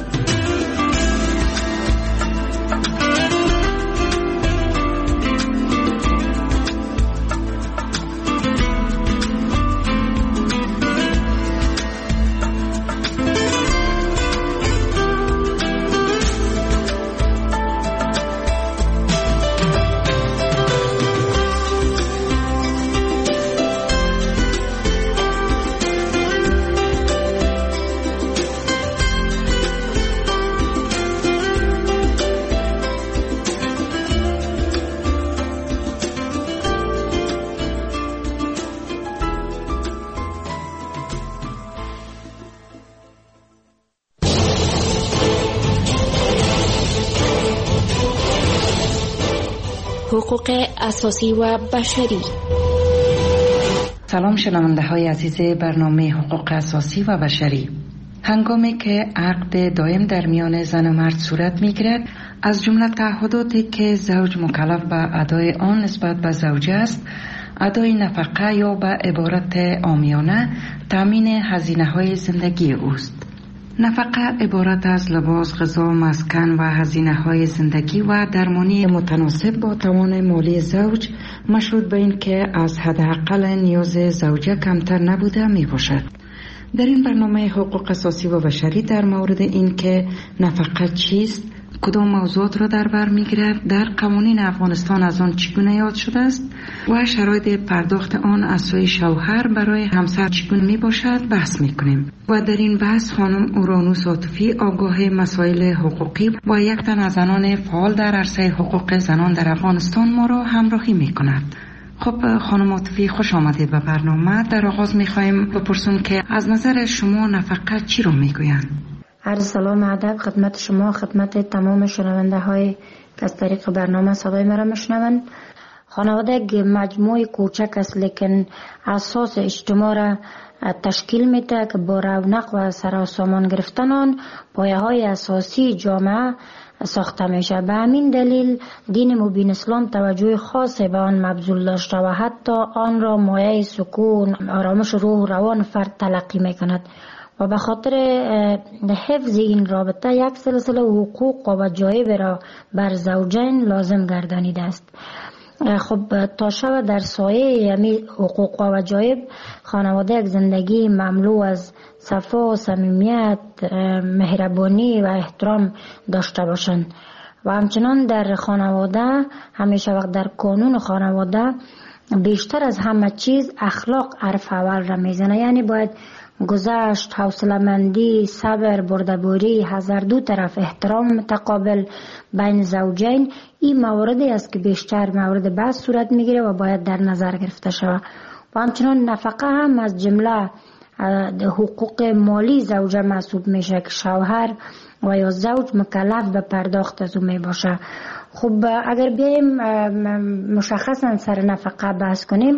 حقوق اساسی و بشری. سلام شنونده های عزیز برنامه حقوق اساسی و بشری. هنگامی که عقد دائم در میان زن و مرد صورت می گیرد، از جمله تعهداتی که زوج مکلف به ادای آن نسبت به زوجه است، ادای نفقه یا به عبارت عامیانه تامین هزینه های زندگی اوست. نفقه عبارت از لباس، غذا، مسکن و هزینه های زندگی و درمانی متناسب با توان مالی زوج، مشروط به این که از حداقل نیاز زوجه کمتر نبوده می باشد. در این برنامه حقوق اساسی و بشری در مورد این که نفقه چیست، کدام موضوعات را در بر میگیرد، در قوانین افغانستان از آن چگونه یاد شده است و شرایط پرداخت آن از سوی شوهر برای همسر چگونه می باشد بحث می کنیم. و در این بحث خانم اورانوس عاطفی، آگاه مسائل حقوقی و یک تن از زنان فعال در عرصه حقوق زنان در افغانستان ما را همراهی می کند. خب خانم عاطفی، خوش آمدید به برنامه. در آغاز می خواهیم بپرسیم که از نظر شما نفقه چی رو می گویند؟ عرض سلام و ادب خدمت شما، خدمت تمام شنونده های که از طریق برنامه صدای مرا میشنوند. خانواده یک مجموعه کوچک است لیکن اساس اجتماع را تشکیل میده که با رونق و سراسامان گرفتن آن پایه های اساسی جامعه ساخته میشه. به همین دلیل دین مبین اسلام توجه خاصی به آن مبذول داشته و حتی آن را مایه سکون، آرامش روح و روان فرد تلقی میکند و به خاطر حفظ این رابطه یک سلسله حقوق و وجایب را بر زوجین لازم گردانیده است. خب تا شب در سایه یمی حقوق و وجایب خانواده یک زندگی مملو از صفا، صمیمیت، مهربانی و احترام داشته باشند و همچنان در خانواده همیشه وقت در قانون خانواده بیشتر از همه چیز اخلاق حرف اول را میزنه. یعنی باید گذشت، حوصله‌مندی، صبر، بردباری، هر دو طرف احترام متقابل بین زوجین، این مواردی است که بیشتر مورد بحث صورت میگیره و باید در نظر گرفته شود. و همچنان نفقه هم از جمله حقوق مالی زوجه محسوب میشه که شوهر و یا زوج مکلف به پرداخت از اون می باشه. خب اگر بیایم مشخصا سر نفقه بحث کنیم،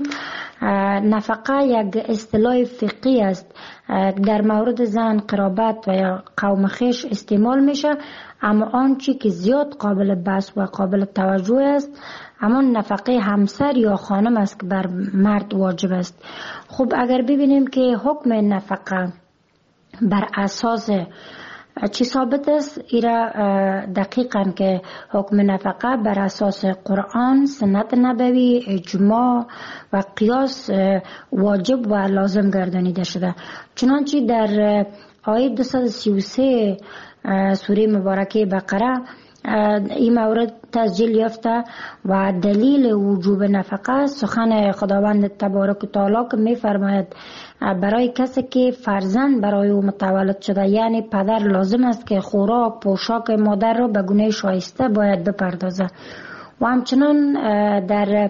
نفقه یک اصطلاح فقهی است در مورد زن، قرابت و یا قوم خویش استعمال میشه، اما آنچه که زیاد قابل بحث و قابل توجه است همان نفقه همسر یا خانم است که بر مرد واجب است. خب اگر ببینیم که حکم نفقه بر اساس چی ثابت است، ایرا دقیقاً که حکم نفقه بر اساس قرآن، سنت نبوی، اجماع و قیاس واجب و لازم گردانیده شده. چنانچه در آیه دویست و سی و سه سوره مبارکه بقره این مورد تسجیل یافته و دلیل وجوب نفقه سخن خداوند تبارک و تعالی که می فرماید برای کسی که فرزند برای او متولد شده، یعنی پدر لازم است که خوراک پوشاک مادر را به گونه شایسته باید بپردازه. و همچنان در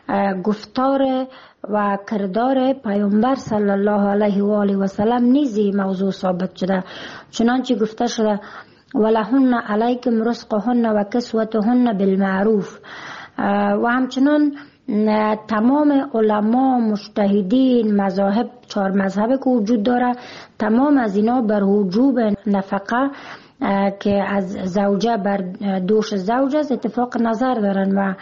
گفتار و کردار پیامبر صلی الله علیه و آله و سلم نیز موضوع ثابت شده. چنانچه گفته شده ولهن علیکم رزقهن و کسوتهن بالمعروف. و همچنان تمام علما، مجتهدین، مذاهب، چهار مذهب که وجود داره، تمام از اینا بر وجوب نفقه که از زوجه بر دوش زوج است اتفاق نظر دارن و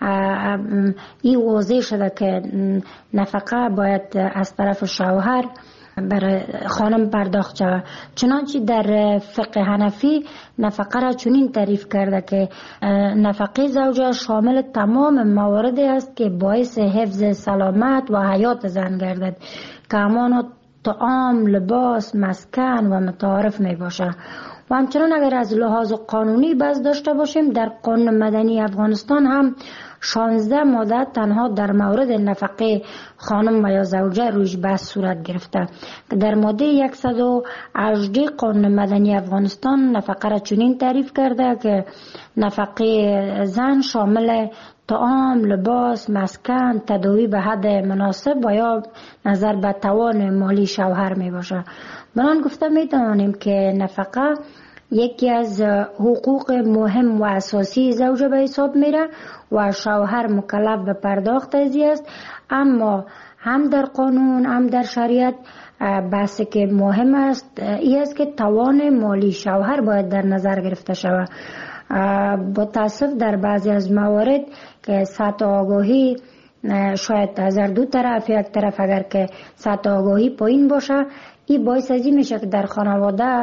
این واضح شده که نفقه باید از طرف شوهر برای خانم پرداخت شود. چنانچه در فقه حنفی نفقه را چنین تعریف کرده که نفقه زوجه شامل تمام مواردی است که باعث حفظ سلامت و حیات زن گردد که همانا طعام، لباس، مسکن و متعارف می باشه. و همچنان اگر از لحاظ قانونی بحث داشته باشیم، در قانون مدنی افغانستان هم شانزده ماده تنها در مورد نفقه خانم و یا زوجه رویش بحث صورت گرفته. در ماده صد و هجده قانون مدنی افغانستان نفقه را چنین تعریف کرده که نفقه زن شامل طعام، لباس، مسکن، تداوی به حد مناسب و یا نظر به توان مالی شوهر می باشه. بران گفته می توانیم که نفقه یکی از حقوق مهم و اساسی زوجه به حساب میره و شوهر مکلف به پرداخت ازی است. اما هم در قانون هم در شریعت بحثی که مهم است این است که توان مالی شوهر باید در نظر گرفته شود. با تاسف در بعضی از موارد که سطح آگاهی شاید از دو طرف، یک طرف اگر که سطح آگاهی پایین باشه، این باعث ازی میشه که در خانواده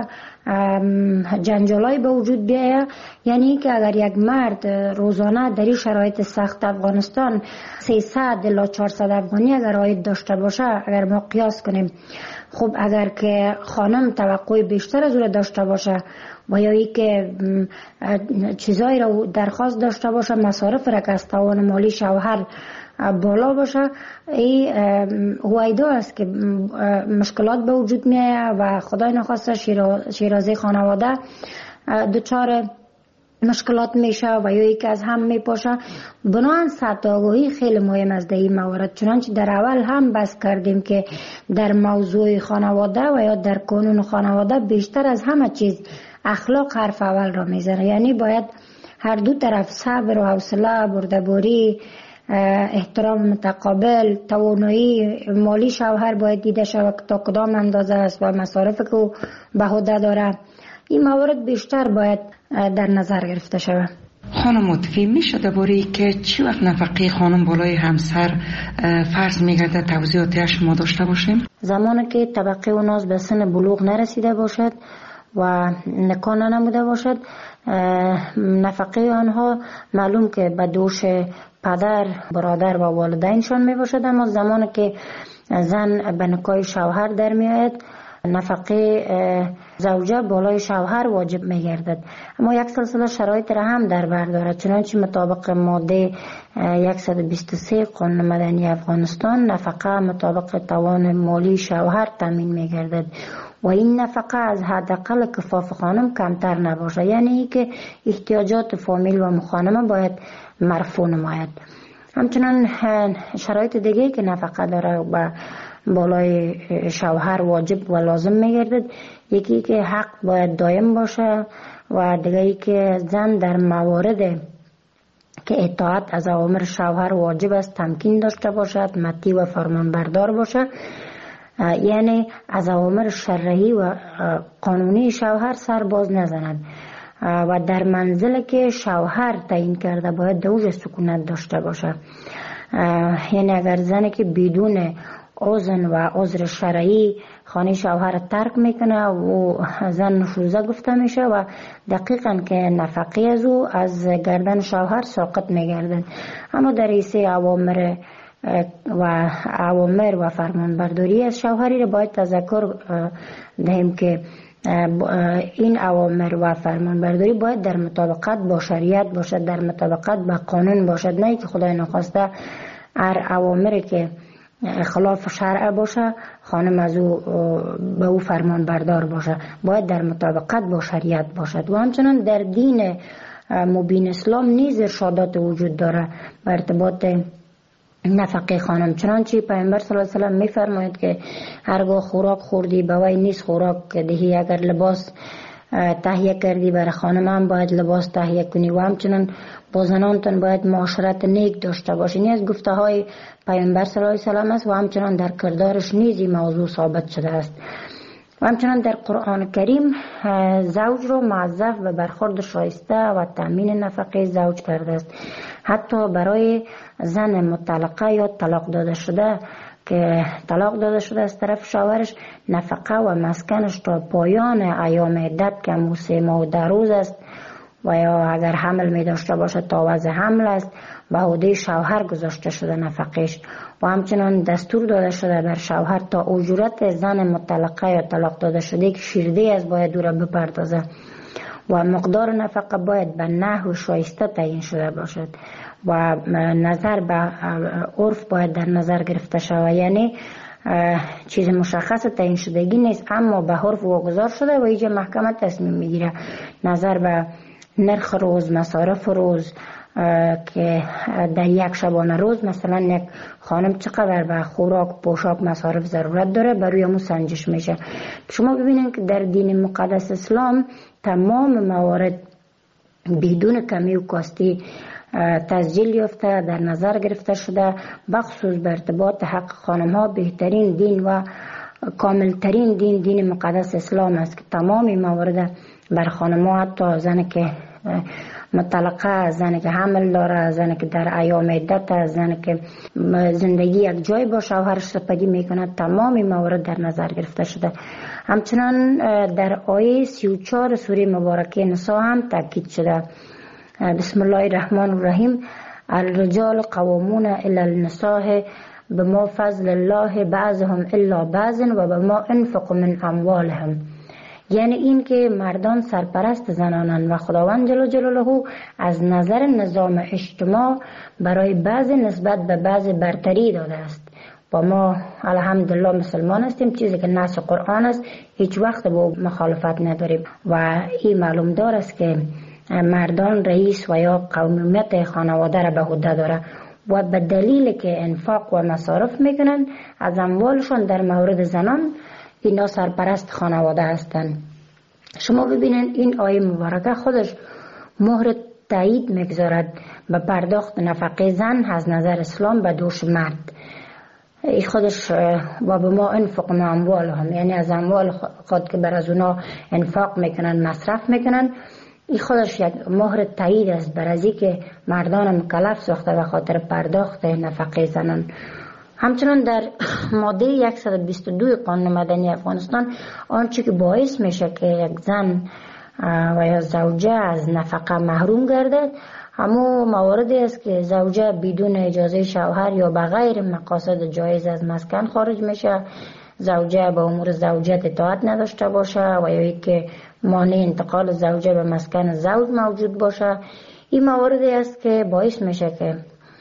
جنجالای به وجود بیاید. یعنی که اگر یک مرد روزانه در این شرایط سخت افغانستان سیصد الی چهارصد افغانی اگر عاید داشته باشه، اگر ما قیاس کنیم، خب اگر که خانم توقع بیشتر از او داشته باشه و یا ای که چیزایی را درخواست داشته باشه، مصارف را که از توان مالی شوهر بالا باشه، این هویدا است که مشکلات به وجود میاد و خدای نخواسته شیرازه خانواده دچار مشکلات میشه و یا یکی از هم میپاشه. بنابراین سطح آگاهی خیلی مهم است در این موارد. چنانچه در اول هم بحث کردیم که در موضوع خانواده و یا در قانون خانواده بیشتر از همه چیز اخلاق حرف اول را میزنه. یعنی باید هر دو طرف صبر و حوصله، بردباری، احترام متقابل، توانایی مالی شوهر باید دیده شود تا کدام اندازه است و مصارف که او به عهده داره. این موارد بیشتر باید در نظر گرفته شود. خانم متفی میشه درباره که چی وقت نفقه خانم بالای همسر فرض میگرده توضیحاتش ما داشته باشیم؟ زمانی که طبقه و ناز به سن بلوغ نرسیده باشد و نکاح نموده باشد، نفقه آنها معلوم که به دوش پدر، برادر و والدینشان می باشد. اما زمانی که زن به نکاح شوهر در می آید، نفقه زوجه بالای شوهر واجب می گردد. اما یک سلسله شرایط را هم در بر دارد. چنانچه مطابق ماده صد و بیست و سه قانون مدنی افغانستان نفقه مطابق توان مالی شوهر تامین می گردد و این نفقه از حداقل کفاف خانم کمتر نباشه. یعنی که احتیاجات فامیل و مخانمه باید مرفوع نماید. همچنان شرایط دیگه که نفقه داره و بالای شوهر واجب و لازم میگردد، یکی که حق باید دائم باشه و دیگه که زن در موارد که اطاعت از اوامر شوهر واجب است تمکین داشته باشد، مطیع و فرمانبردار باشه. یعنی از اوامر شرعی و قانونی شوهر سر باز نزند و در منزل که شوهر تعیین کرده باید دوج سکونت داشته باشه. یعنی اگر زنی که بدون اذن و عذر شرعی خانه شوهر ترک میکنه و زن نشوزه گفته میشه و دقیقاً که نفقه از او از گردن شوهر ساقط میگردن. اما در ایسه اوامر و اوامر و فرمانبرداری از شوهری را باید تذکر دهیم که این اوامر و فرمانبرداری باید در مطابقت با شریعت باشد، در مطابقت با قانون باشد، نه که خدای نخواسته هر اوامری که خلاف شرع باشه خانم از او به او فرمان بردار باشه. باید در مطابقت با شریعت باشد. و همچنان در دین مبین اسلام نیز ارشادات وجود داره به ارتباط نفقه خانم. چنانچه پیامبر صلی الله علیه و سلم میفرماید که هرگاه خوراک خوردی به وی نیست خوراک دهی، اگر لباس تهیه کردی، برای خانم هم باید لباس تهیه کنی و همچنان با زنانتان باید معاشرت نیک داشته باشی. این از گفته های پیامبر صلی الله علیه و سلم است و همچنان در کردارش نیز این موضوع ثابت شده است. و همچنان در قرآن کریم زوج رو موظف به برخورد شایسته و تأمین نفقه زوج کرده است. حتی برای زن مطلقه یا طلاق داده شده که طلاق داده شده از طرف شوهرش، نفقه و مسکنش تا پایان ایام عدت که همون سه ماه و ده روز است و یا اگر حمل می داشته باشه تا وضع حمل است به عهده شوهر گذاشته شده نفقش. و همچنان دستور داده شده بر شوهر تا اجورت زن مطلقه یا طلاق داده شده که شیرده از باید او را بپردازه و مقدار نفقه باید به نحو شایسته تعیین شده باشد و نظر به عرف باید در نظر گرفته شود. یعنی چیز مشخص تعیین شدگی نیست اما به عرف واگذار شده و اینجا محکمه تصمیم میگیره نظر به نرخ روز، مصارف روز که در یک شبانه روز مثلا یک خانم چقدر به خوراک، پوشاک، مصارف ضرورت داره بر روی همون سنجش میشه. شما ببینید که در دین مقدس اسلام تمام موارد بدون کمی و کاستی تسجیل یافته در نظر گرفته شده، بخصوص به ارتباط حق خانم ها بهترین دین و کاملترین دین دین مقدس اسلام است که تمامی موارد بر خانم ها، حتی زن که مطلقه، زن که حمل داره، زن که در ایام عدت، زن که زندگی یک جای با شوهرش سپری میکنه، تمامی موارد در نظر گرفته شده. همچنان در آیه سی و چهار سوره مبارکه نساء هم تاکید شده. بسم الله الرحمن الرحیم. الرجال قوامون الی النساء بما فضل الله بعضهم الا بعض و بما انفق من اموالهم. یعنی این که مردان سرپرست زنانند و خداوند جل جلاله از نظر نظام اجتماع برای بعض نسبت به بعض برتری داده است و ما الحمدلله مسلمان هستیم، چیزی که نص قرآن است هیچ وقت با مخالفت نداریم و این معلوم دار است که مردان رئیس و یا قومیت خانواده را به عهده داره و به دلیل که انفاق و مصارف میکنن از اموالشان در مورد زنان اینا سرپرست خانواده هستند. شما ببینید این آیه مبارکه خودش مهر تایید میگذارد به پرداخت نفقه زن از نظر اسلام به دوش مرد. این خودش و به ما انفق من اموالهم، یعنی از اموال خود که بر از اونا انفاق میکنن، مصرف میکنن، این خودش یک مهر تایید است بر از که مردان مکلف ساخته به خاطر پرداخت نفقه زنان. همچنان در ماده صد و بیست و دو قانون مدنی افغانستان آنچه که باعث میشه که یک زن و یا زوجه از نفقه محروم گردد همون مواردی است که زوجه بدون اجازه شوهر یا بغیر مقاصد جایز از مسکن خارج میشه، زوجه به امور زوجت اطاعت نداشته باشه و یا که مانع انتقال زوجه به مسکن زوج موجود باشه. این مواردی است که باعث میشه که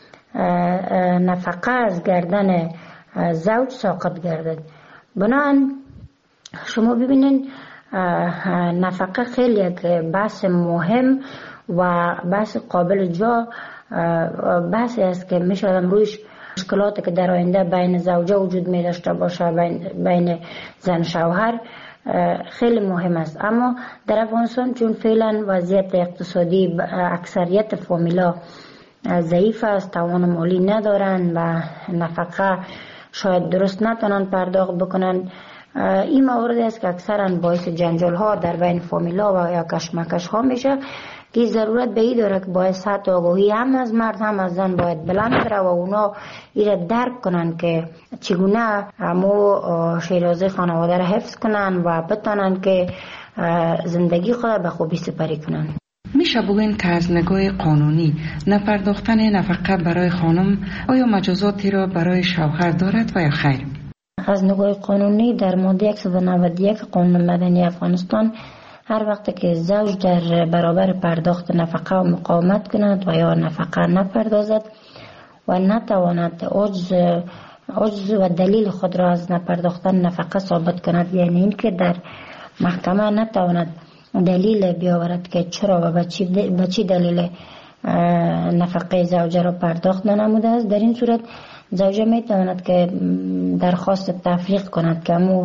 نفقه از گردن زوج ساقط گردد. بنابراین شما ببینید نفقه خیلی یک بحث مهم و بحث قابل جا بحثی است که میشه رویش مشکلاتی که در آینده بین زوجه وجود می داشته باشه، بین, بین زن شوهر خیلی مهم است. اما در افغانستان چون فعلا وضعیت اقتصادی اکثریت فامیلا ضعیف است، توان مالی ندارن و نفقه شاید درست نتونن پرداخت بکنن، این موارد است که اکثرا باعث جنجال ها در بین فامیلا و یا کشمکش ها میشه که ضرورت به این داره که باید سطح آگاهی هم از مرد هم از زن باید بلند بره و اونا ایره درک کنن که چگونه همو شیرازه خانواده را حفظ کنن و بتانن که زندگی خود به خوبی سپری کنن. میشه بگوین که از نگاه قانونی نپرداختن نفقه برای خانم آیا مجازاتی را برای شوهر دارد و یا خیر؟ از نگاه قانونی در ماده صد و نود و یک قانون مدنی افغانستان هر وقت که زوج در برابر پرداخت نفقه و مقاومت کند و یا نفقه نپردازد و نتواند عجز عجز و دلیل خود را از نپرداختن نفقه ثابت کند، یعنی این که در محکمه نتواند دلیل بیاورد که چرا و به چی دلیل نفقه زوجه را پرداخت ننموده است، در این صورت زوجه می تواند که درخواست تفریق کند که همو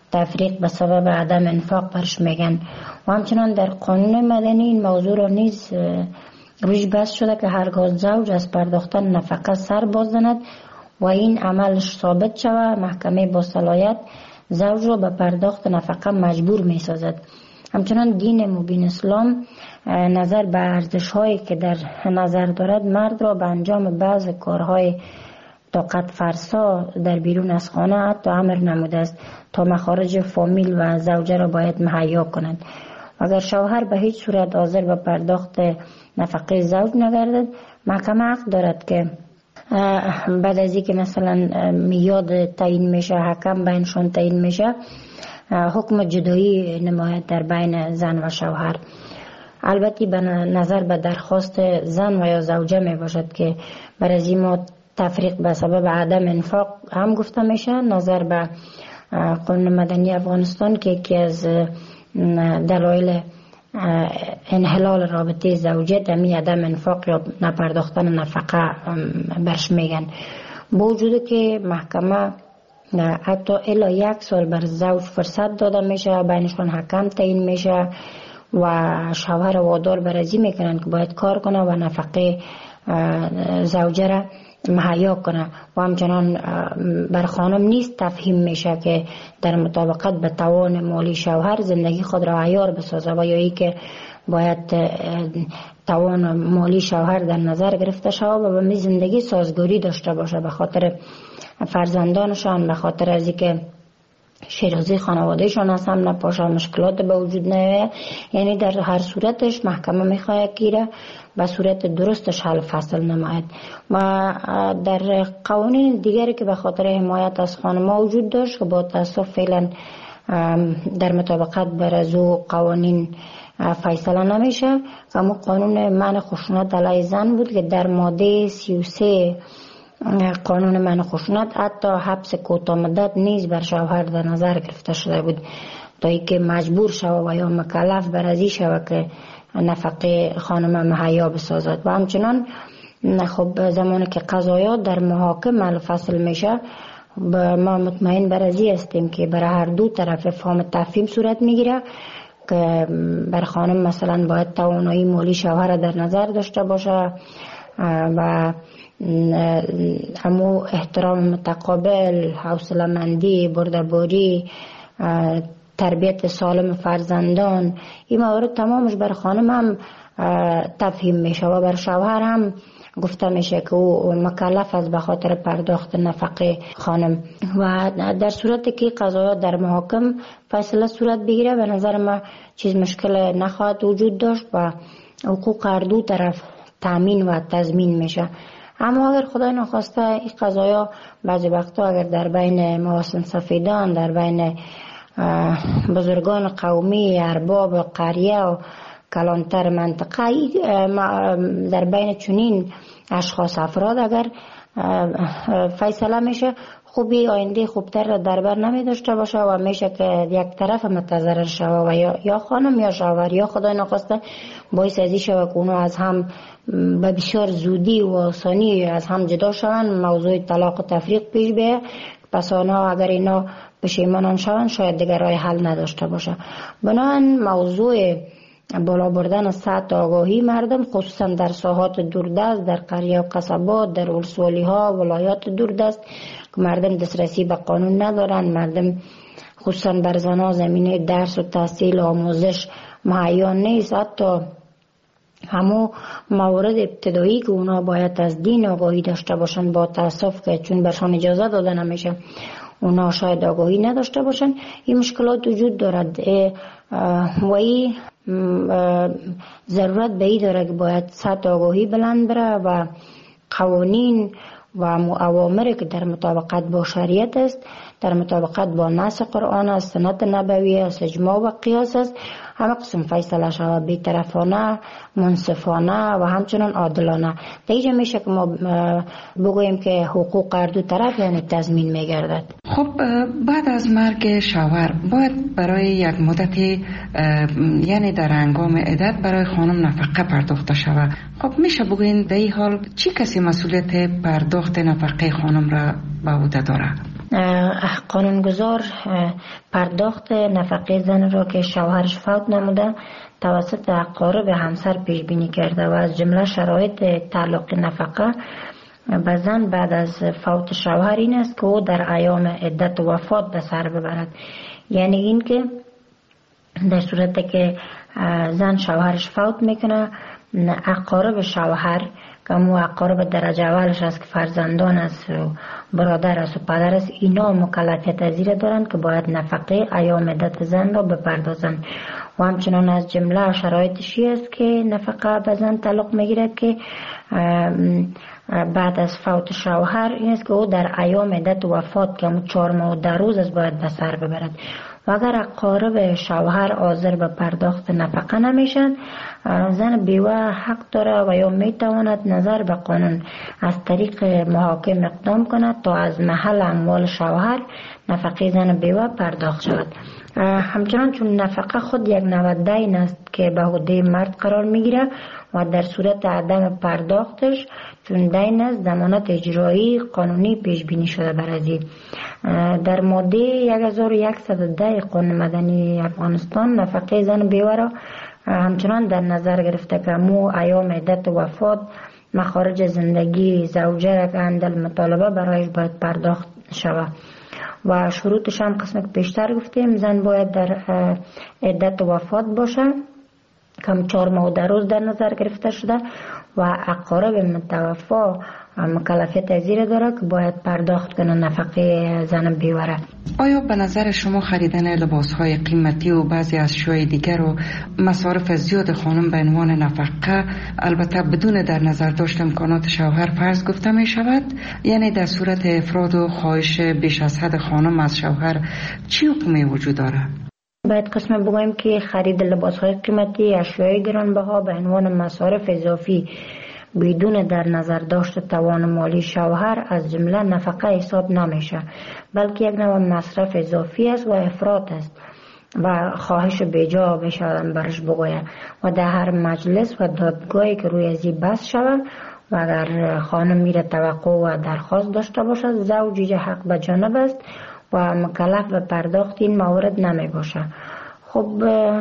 تفریق به سبب عدم انفاق برش میگن. و همچنان در قانون مدنی این موضوع را نیز روش بحث شده که هرگاه زوج از پرداختن نفقه سر باز زند و این عملش ثابت شود، محکمه با صلاحیت زوج را به پرداخت نفقه مجبور می سازد. همچنان دین مبین اسلام نظر به ارزش هایی که در نظر دارد مرد را به انجام بعض کارهای طاقت فرسا در بیرون از خانه حتی امر نموده است تا مخارج فامیل و زوجه را باید مهیا کنند. اگر شوهر به هیچ صورت حاضر به پرداخت نفقه زوج نگردد، محکمه حق دارد که بعد از اینکه مثلا میاد تعیین میشه، حکم بینشون تعیین میشه، حکم جدایی نماید در بین زن و شوهر. البته به نظر به درخواست زن و یا زوجه می باشد که برای ما تفریق به سبب عدم انفاق هم گفته میشه. نظر به قانون مدنی افغانستان که یکی از دلایل انحلال رابطه زوجیت همی عدم انفاق یا نپرداختن نفقه برش میگن. با وجود که محکمه حتی الا یک سال بر زوج فرصت داده میشه، بینشون حکم تعیین میشه و شوهر وادار برازی میکنن که باید کار کنه و نفقه زوجه را مهیا کنه و همچنان بر خانم نیست تفهیم میشه که در مطابقت به توان مالی شوهر زندگی خود را عیار بسازه و یا ای که باید توان مالی شوهر در نظر گرفته شود و به می زندگی سازگاری داشته باشه به خاطر فرزندانشان، به خاطر از اینکه شیرازی خانوادهشان از هم نپاشه، مشکلات به وجود نیاید. یعنی در هر صورتش محکمه میخواد گیره به صورت درستش حل فصل نماید. و در قوانین دیگری که به خاطر حمایت از خانم‌ها وجود داشت که با تاسف فعلا در مطابقت بر از او قوانین فیصله نمیشه، اما قانون منع خشونت علیه زن بود که در ماده سی و سه قانون منع خشونت حتی حبس کوتاه مدت نیز بر شوهر در نظر گرفته شده بود تا اینکه مجبور شود و یا مکلف بر ازی شود که نفقه خانم مهیا بسازد. و همچنان خب زمانی که قضایات در محاکم فصل میشه، ما مطمئن بر ازی هستیم که برای هر دو طرف فهم تفهیم صورت میگیره که بر خانم مثلا باید توانایی مالی شوهر در نظر داشته باشه و همو احترام متقابل، حوصله مندی، بردباری، تربیت سالم فرزندان، این موارد تمامش بر خانم هم تفهیم میشه و بر شوهر هم گفته میشه که او مکلف است به خاطر پرداخت نفقه خانم. و در صورتی که قضایات در محاکم فیصله صورت بگیره به نظر ما چیز مشکل نخواهد وجود داشت و حقوق هر دو طرف تامین و تضمین میشه. اما اگر خدای نخواسته این قضایا بعضی وقتا اگر در بین محاسن سفیدان، در بین بزرگان قومی، ارباب قریه و کلانتر منطقه، در بین چنین اشخاص افراد اگر فیصله میشه، خوبی آینده خوبتر را در بر نمی داشته باشه و میشه که یک طرف متضرر شوه و یا, یا خانم یا شوهر یا خدای نخواسته باعث ازی شوه که اونو از هم به بسیار زودی و آسانی از هم جدا شوند، موضوع طلاق و تفریق پیش بیه. پس آنها اگر اینا پشیمانان شوند شاید دیگر راه حل نداشته باشه. بنابراین موضوع بالا بردن سطح آگاهی مردم خصوصا در ساحات دوردست، در قریه و قصبات، در ولسوالی ها، ولایات دوردست که مردم دسترسی به قانون ندارن، مردم خصوصا بر زنها زمینه درس و تحصیل و آموزش مهیا نیست. حتی همو موارد ابتدایی که اونا باید از دین آگاهی داشته باشن با تاسف که چون برشان اجازه داده نمیشه اونا شاید آگاهی نداشته باشن. این مشکلات وجود دارد و این ضرورت به این داره که باید سطح آگاهی بلند بره و قوانین و اوامری که در مطابقت با شریعت است، در مطابقت با نص قرآن است، سنت نبوی است، اجماع و قیاس است، همه قسم فیصله شود بی‌طرفانه، منصفانه و همچنان عادلانه. در اینجا میشه که ما بگوییم که حقوق هر دو طرف یعنی تضمین میگردد. خب بعد از مرگ شوهر باید برای یک مدت یعنی در هنگام عدت برای خانم نفقه پرداخته شود. خب میشه بگوییم در این حال چی کسی مسئولیت پرداخت نفقه خانم را به عهده داره؟ قانونگذار پرداخت نفقه زن را که شوهرش فوت نموده توسط اقارب همسر پیش بینی کرده و از جمله شرایط تعلق نفقه به زن بعد از فوت شوهر این است که او در ایام عدت وفات به سر ببرد. یعنی این که در صورتی که زن شوهرش فوت میکنه، اقارب شوهر که مو اقارب درجه اولش است که فرزندان است و برادر است و پدر است، اینا مکلفیت از این دارند که باید نفقه ایام عدت زن را بپردازند. و همچنان از جمله شرایطشی است که نفقه به زن تعلق میگیرد که بعد از فوت شوهر این است که او در ایام عدت وفات که چهار ماه و ده روز است باید به سر ببرد. و اگر اقارب شوهر حاضر به پرداخت نفقه نمیشن، زن بیوه حق داره و یا میتواند نظر به قانون از طریق محاکم اقدام کند تا از محل اموال شوهر نفقه زن بیوه پرداخت شود. همچنان چون نفقه خود یک نوع دین است که به عهده مرد قرار میگیره و در صورت عدم پرداختش چون دین است ضمانت اجرایی قانونی پیش بینی شده بر ازی. در ماده یک هزار و صد و ده قانون مدنی افغانستان نفقه زن بیوه را همچنان در نظر گرفته که مو ایام عدت وفات مخارج زندگی زوجه را که اندل مطالبه برایش باید پرداخت شود و شروطش هم قسمت پیشتر گفتیم. زن باید در عدت وفات باشه کم چهار ماه و ده روز در نظر گرفته شده و اقارب متوفا مکلفیت از این داره که باید پرداخت کنه نفقه زن بیوه. آیا به نظر شما خریدن لباسهای قیمتی و بعضی اشیاء دیگر و مصارف زیاد خانم به عنوان نفقه البته بدون در نظر داشت امکانات شوهر فرض گفته می شود؟ یعنی در صورت افراد و خواهش بیش از حد خانم از شوهر چی حکمی وجود داره؟ باید قسم بگویم که خرید لباسهای قیمتی، اشیاء گرانبها به عنوان مصارف اضافی بدون در نظر داشت توان مالی شوهر از جمله نفقه حساب نمیشه، بلکه یک نوع مصرف اضافی است و افراط است و خواهش بیجا بشه برش بگوید و در هر مجلس و دادگاهی که روی ازی بحث شود و اگر خانم میره توقع و درخواست داشته باشد زوجی حق به جانب است و مکلف به پرداخت این موارد نمی باشه. خب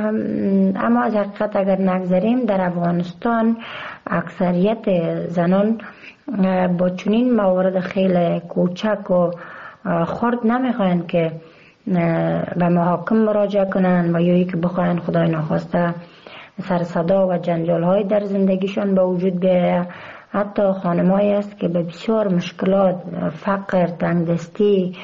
اما از حقیقت اگر نگذاریم در افغانستان اکثریت زنان با چنین موارد خیلی کوچک و خرد نمیخواین که به محاکم مراجعه کنن و یا که بخواین خدای نخواسته سر صدا و جنجال های در زندگیشان به وجود بیاید. حتی خانمایی است که به بسیار مشکلات، فقر، تنگدستی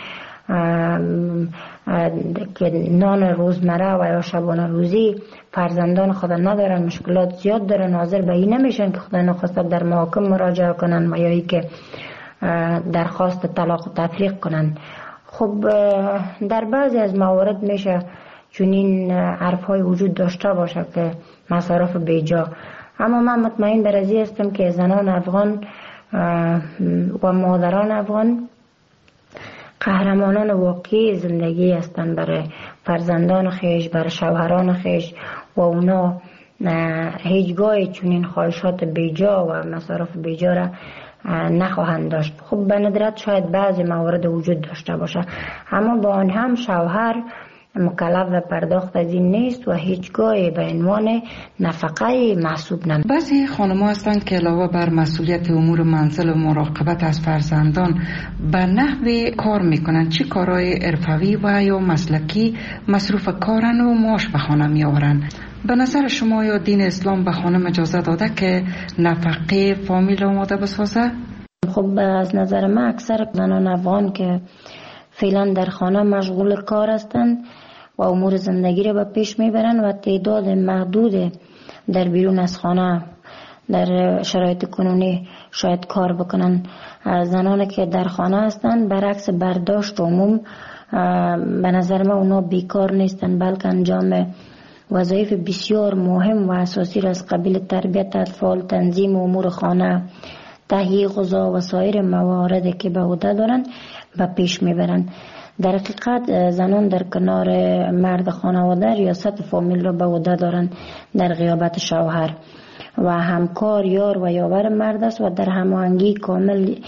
که نان روزمره و یا شبانه روزی فرزندان خود ندارن، مشکلات زیاد دارن، حاضر به این نمیشن که خدا نخواسته در محاکم مراجعه کنن و یا ای که درخواست طلاق و تفریق کنن. خب در بعضی از موارد میشه چنین حرف های وجود داشته باشه که مصارف بیجا، اما من مطمئن بر ازی هستم که زنان افغان و مادران افغان قهرمانان واقعی زندگی هستند برای فرزندان خیش، برای شوهران خیش و اونا هیچگاه چنین خواهشات بیجا و مصارف بیجا را نخواهند داشت. خب به ندرت شاید بعضی موارد وجود داشته باشه، اما با آن هم شوهر مکلف و پرداخت از این نیست و هیچگاه به عنوان نفقه محسوب نمی. بعضی خانم‌ها هستند که علاوه بر مسئولیت امور منزل و مراقبت از فرزندان به نحوی کار میکنن. چه کارهای حرفوی و یا مسلکی مصروف کارن و معاش به خانه میآورن؟ به نظر شما یا دین اسلام به خانم اجازه داده که نفقه فامیل آماده بسازه؟ خب از نظر من اکثر زنان افغان که فعلا در خانه مشغول کار هستند و امور زندگی را به پیش میبرند و تعداد محدود در بیرون از خانه در شرایط کنونی شاید کار بکنن. زنانی که در خانه هستند برعکس برداشت عموم به نظر من اونا بیکار نیستند، بلکه انجام وظایف بسیار مهم و اساسی را از قبیل تربیت اطفال، تنظیم امور خانه، تهیه غذا و سایر مواردی که به عهده دارند به پیش میبرند. در حقیقت زنان در کنار مرد خانواده ریاست فامیل را به عهده دارند در غیابت شوهر و همکار، یار و یاور مرد است و در هماهنگی کامل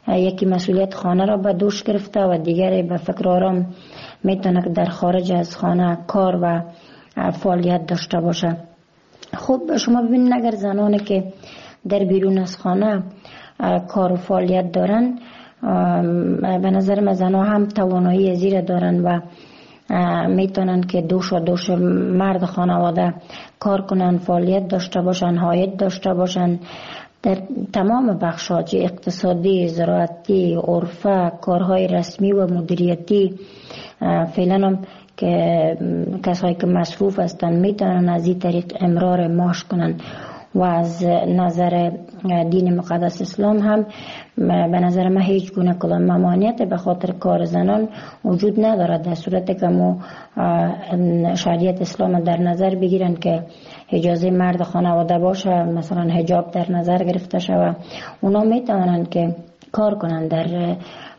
یکی مسئولیت خانه را به دوش گرفته و دیگری به فکر آرام میتونه که در خارج از خانه کار و فعالیت داشته باشه. خب شما ببینید اگر زنانی که در بیرون از خانه کار و فعالیت دارن، به نظر من زنها هم توانایی زیر دارن و میتونن که دوش و دوش مرد خانواده کار کنن، فعالیت داشته باشن، عاید داشته باشن در تمام بخش‌ها، چه اقتصادی، زراعتی، عرفه، کارهای رسمی و مدیریتی. فعلا هم که کسایی که مصروف هستن میتونن از این طریق امرار معاش کنن و از نظر دین مقدس اسلام هم به نظر من هیچ گونه کدام ممانعت به خاطر کار زنان وجود ندارد، در صورتی که ما شریعت اسلام در نظر بگیرن که اجازه مرد خانواده باشه، مثلا حجاب در نظر گرفته شود، اونا میتونن که کار کنن. در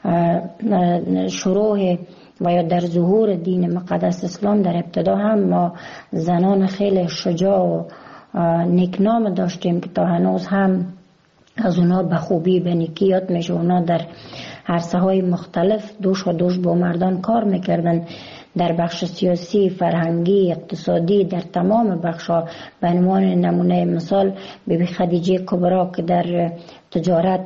شروع و یا در ظهور دین مقدس اسلام در ابتدا هم ما زنان خیلی شجاع و نیکنام داشتیم که تا هنوز هم از اونا به خوبی به نیکی یاد میشه. اونا در عرصه های مختلف دوش و دوش با مردان کار میکردن، در بخش سیاسی، فرهنگی، اقتصادی، در تمام بخش‌ها. به عنوان نمونه مثال بیبی خدیجه کبرا که در تجارت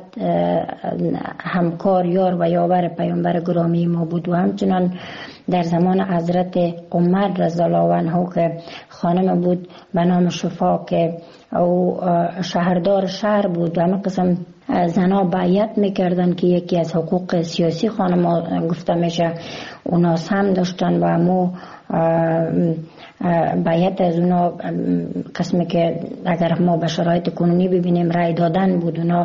همکار یار و یاور پیامبر گرامی ما بود و همچنان در زمان حضرت عمر رضی الله عنه که خانم بود به نام شفا که او شهردار شهر بود و همه قسم زنها بیعت میکردن که یکی از حقوق سیاسی خانم گفته میشه اوناس هم داشتن و همو بیعت از اونا قسمی که اگر ما به شرایط کنونی ببینیم رای دادن بود. اونا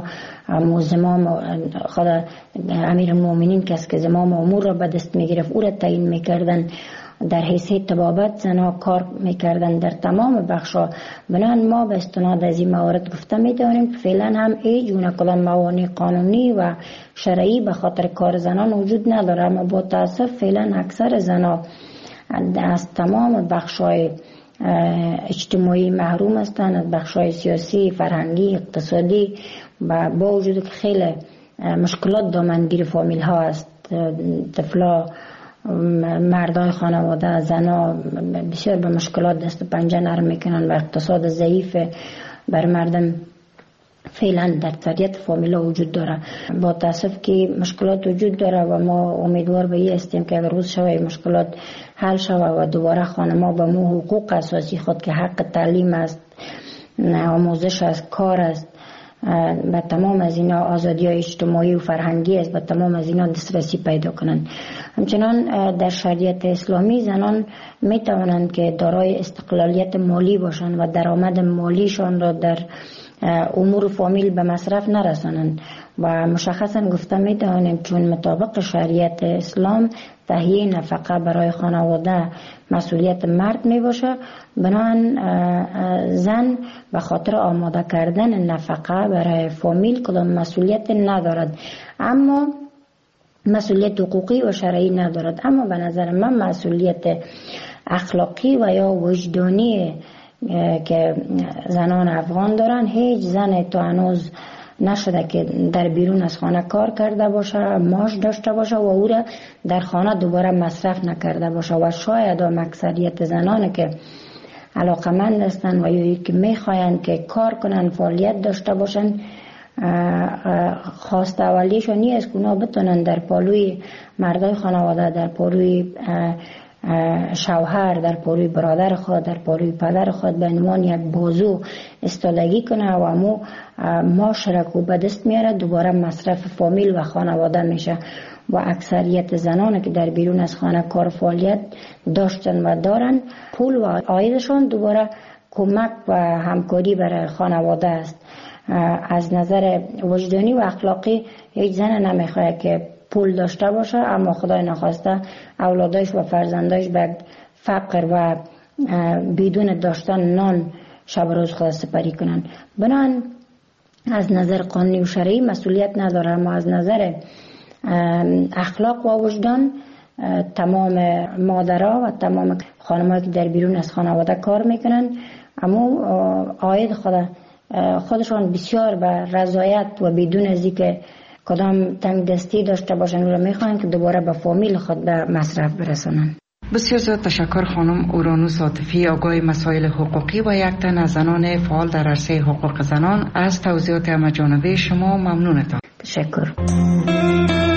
زمام خود امیر المؤمنین کس که زمام امور را به دست میگرفت او را تعیین میکردن، در حیثیت طبابت زنها کار میکردن در تمام بخشا. بنابراین ما به استناد از این موارد گفته میتونیم که فعلا هم ای جونه کلان موانع قانونی و شرعی به خاطر کار زنان وجود نداره، اما با تاسف فعلا اکثر زنها از تمام بخشای اجتماعی محروم هستند، از بخشای سیاسی، فرهنگی، اقتصادی، و با وجود که خیلی مشکلات دامنگیر فامیل ها است، طفلا، مردای خانواده، زنا بسیار به مشکلات دست و پنجه نرم میکنن و اقتصاد ضعیف بر مردم فعلا در تریت فامیلا وجود داره. با تاسف که مشکلات وجود داره و ما امیدوار به این هستیم که اگر روز شوه مشکلات حل شوه و دوباره خانما به مو حقوق اساسی خود که حق تعلیم است، آموزش است، کار است، به تمام از اینا آزادی های اجتماعی و فرهنگی است، به تمام از اینا دسترسی پیدا کنند. همچنان در شریعت اسلامی زنان می توانند که دارای استقلالیت مالی باشند و درآمد مالیشان را در امور فامیل به مصرف نرسانند و مشخصا گفته می توانیم چون مطابق شریعت اسلام تهیه نفقه برای خانواده مسئولیت مرد می باشه، بنابراین زن به خاطر آماده کردن نفقه برای فامیل کدام مسئولیت ندارد، اما مسئولیت حقوقی و شرعی ندارد. اما به نظر من مسئولیت اخلاقی و یا وجدانی که زنان افغان دارن، هیچ زن تا هنوز نشده که در بیرون از خانه کار کرده باشه، معاش داشته باشه و او را در خانه دوباره مصرف نکرده باشه. و شاید هم اکثریت زنان که علاقمند هستن و یا که میخواین که کار کنن، فعالیت داشته باشن، خواست اولیشون نیست که اونا بتونن در پالوی مردای خانواده، در پالوی شوهر، در پالوی برادر خود، در پالوی پدر خود به عنوان یک بازو استادگی کنه و امو معاشرت به دست میاره، دوباره مصرف فامیل و خانواده میشه. و اکثریت زنان که در بیرون از خانه کار فعالیت داشتن و دارن، پول و عایدشان دوباره کمک و همکاری برای خانواده است. از نظر وجدانی و اخلاقی هیچ زن نمیخواد که پول داشته باشه اما خدای نخواسته اولادش و فرزندش به فقر و بدون داشتن نان شب روز خود سپری کنن. بنابراین از نظر قانونی و شرعی مسئولیت نداره، اما از نظر اخلاق و وجدان تمام مادرها و تمام خانم‌هایی که در بیرون از خانواده کار میکنن اما عاید خود خودشان بسیار به رضایت و بدون از اینکه کدام تنگ دستی داشته باشن و میخوان که دوباره به فامیل خود به مصرف برسونن. بسیار زیاد تشکر خانم اورانوس عاطفی، آگاه مسائل حقوقی و یک تن از زنان فعال در عرصه حقوق زنان. از توضیحات همه‌جانبه شما ممنونتان. تشکر.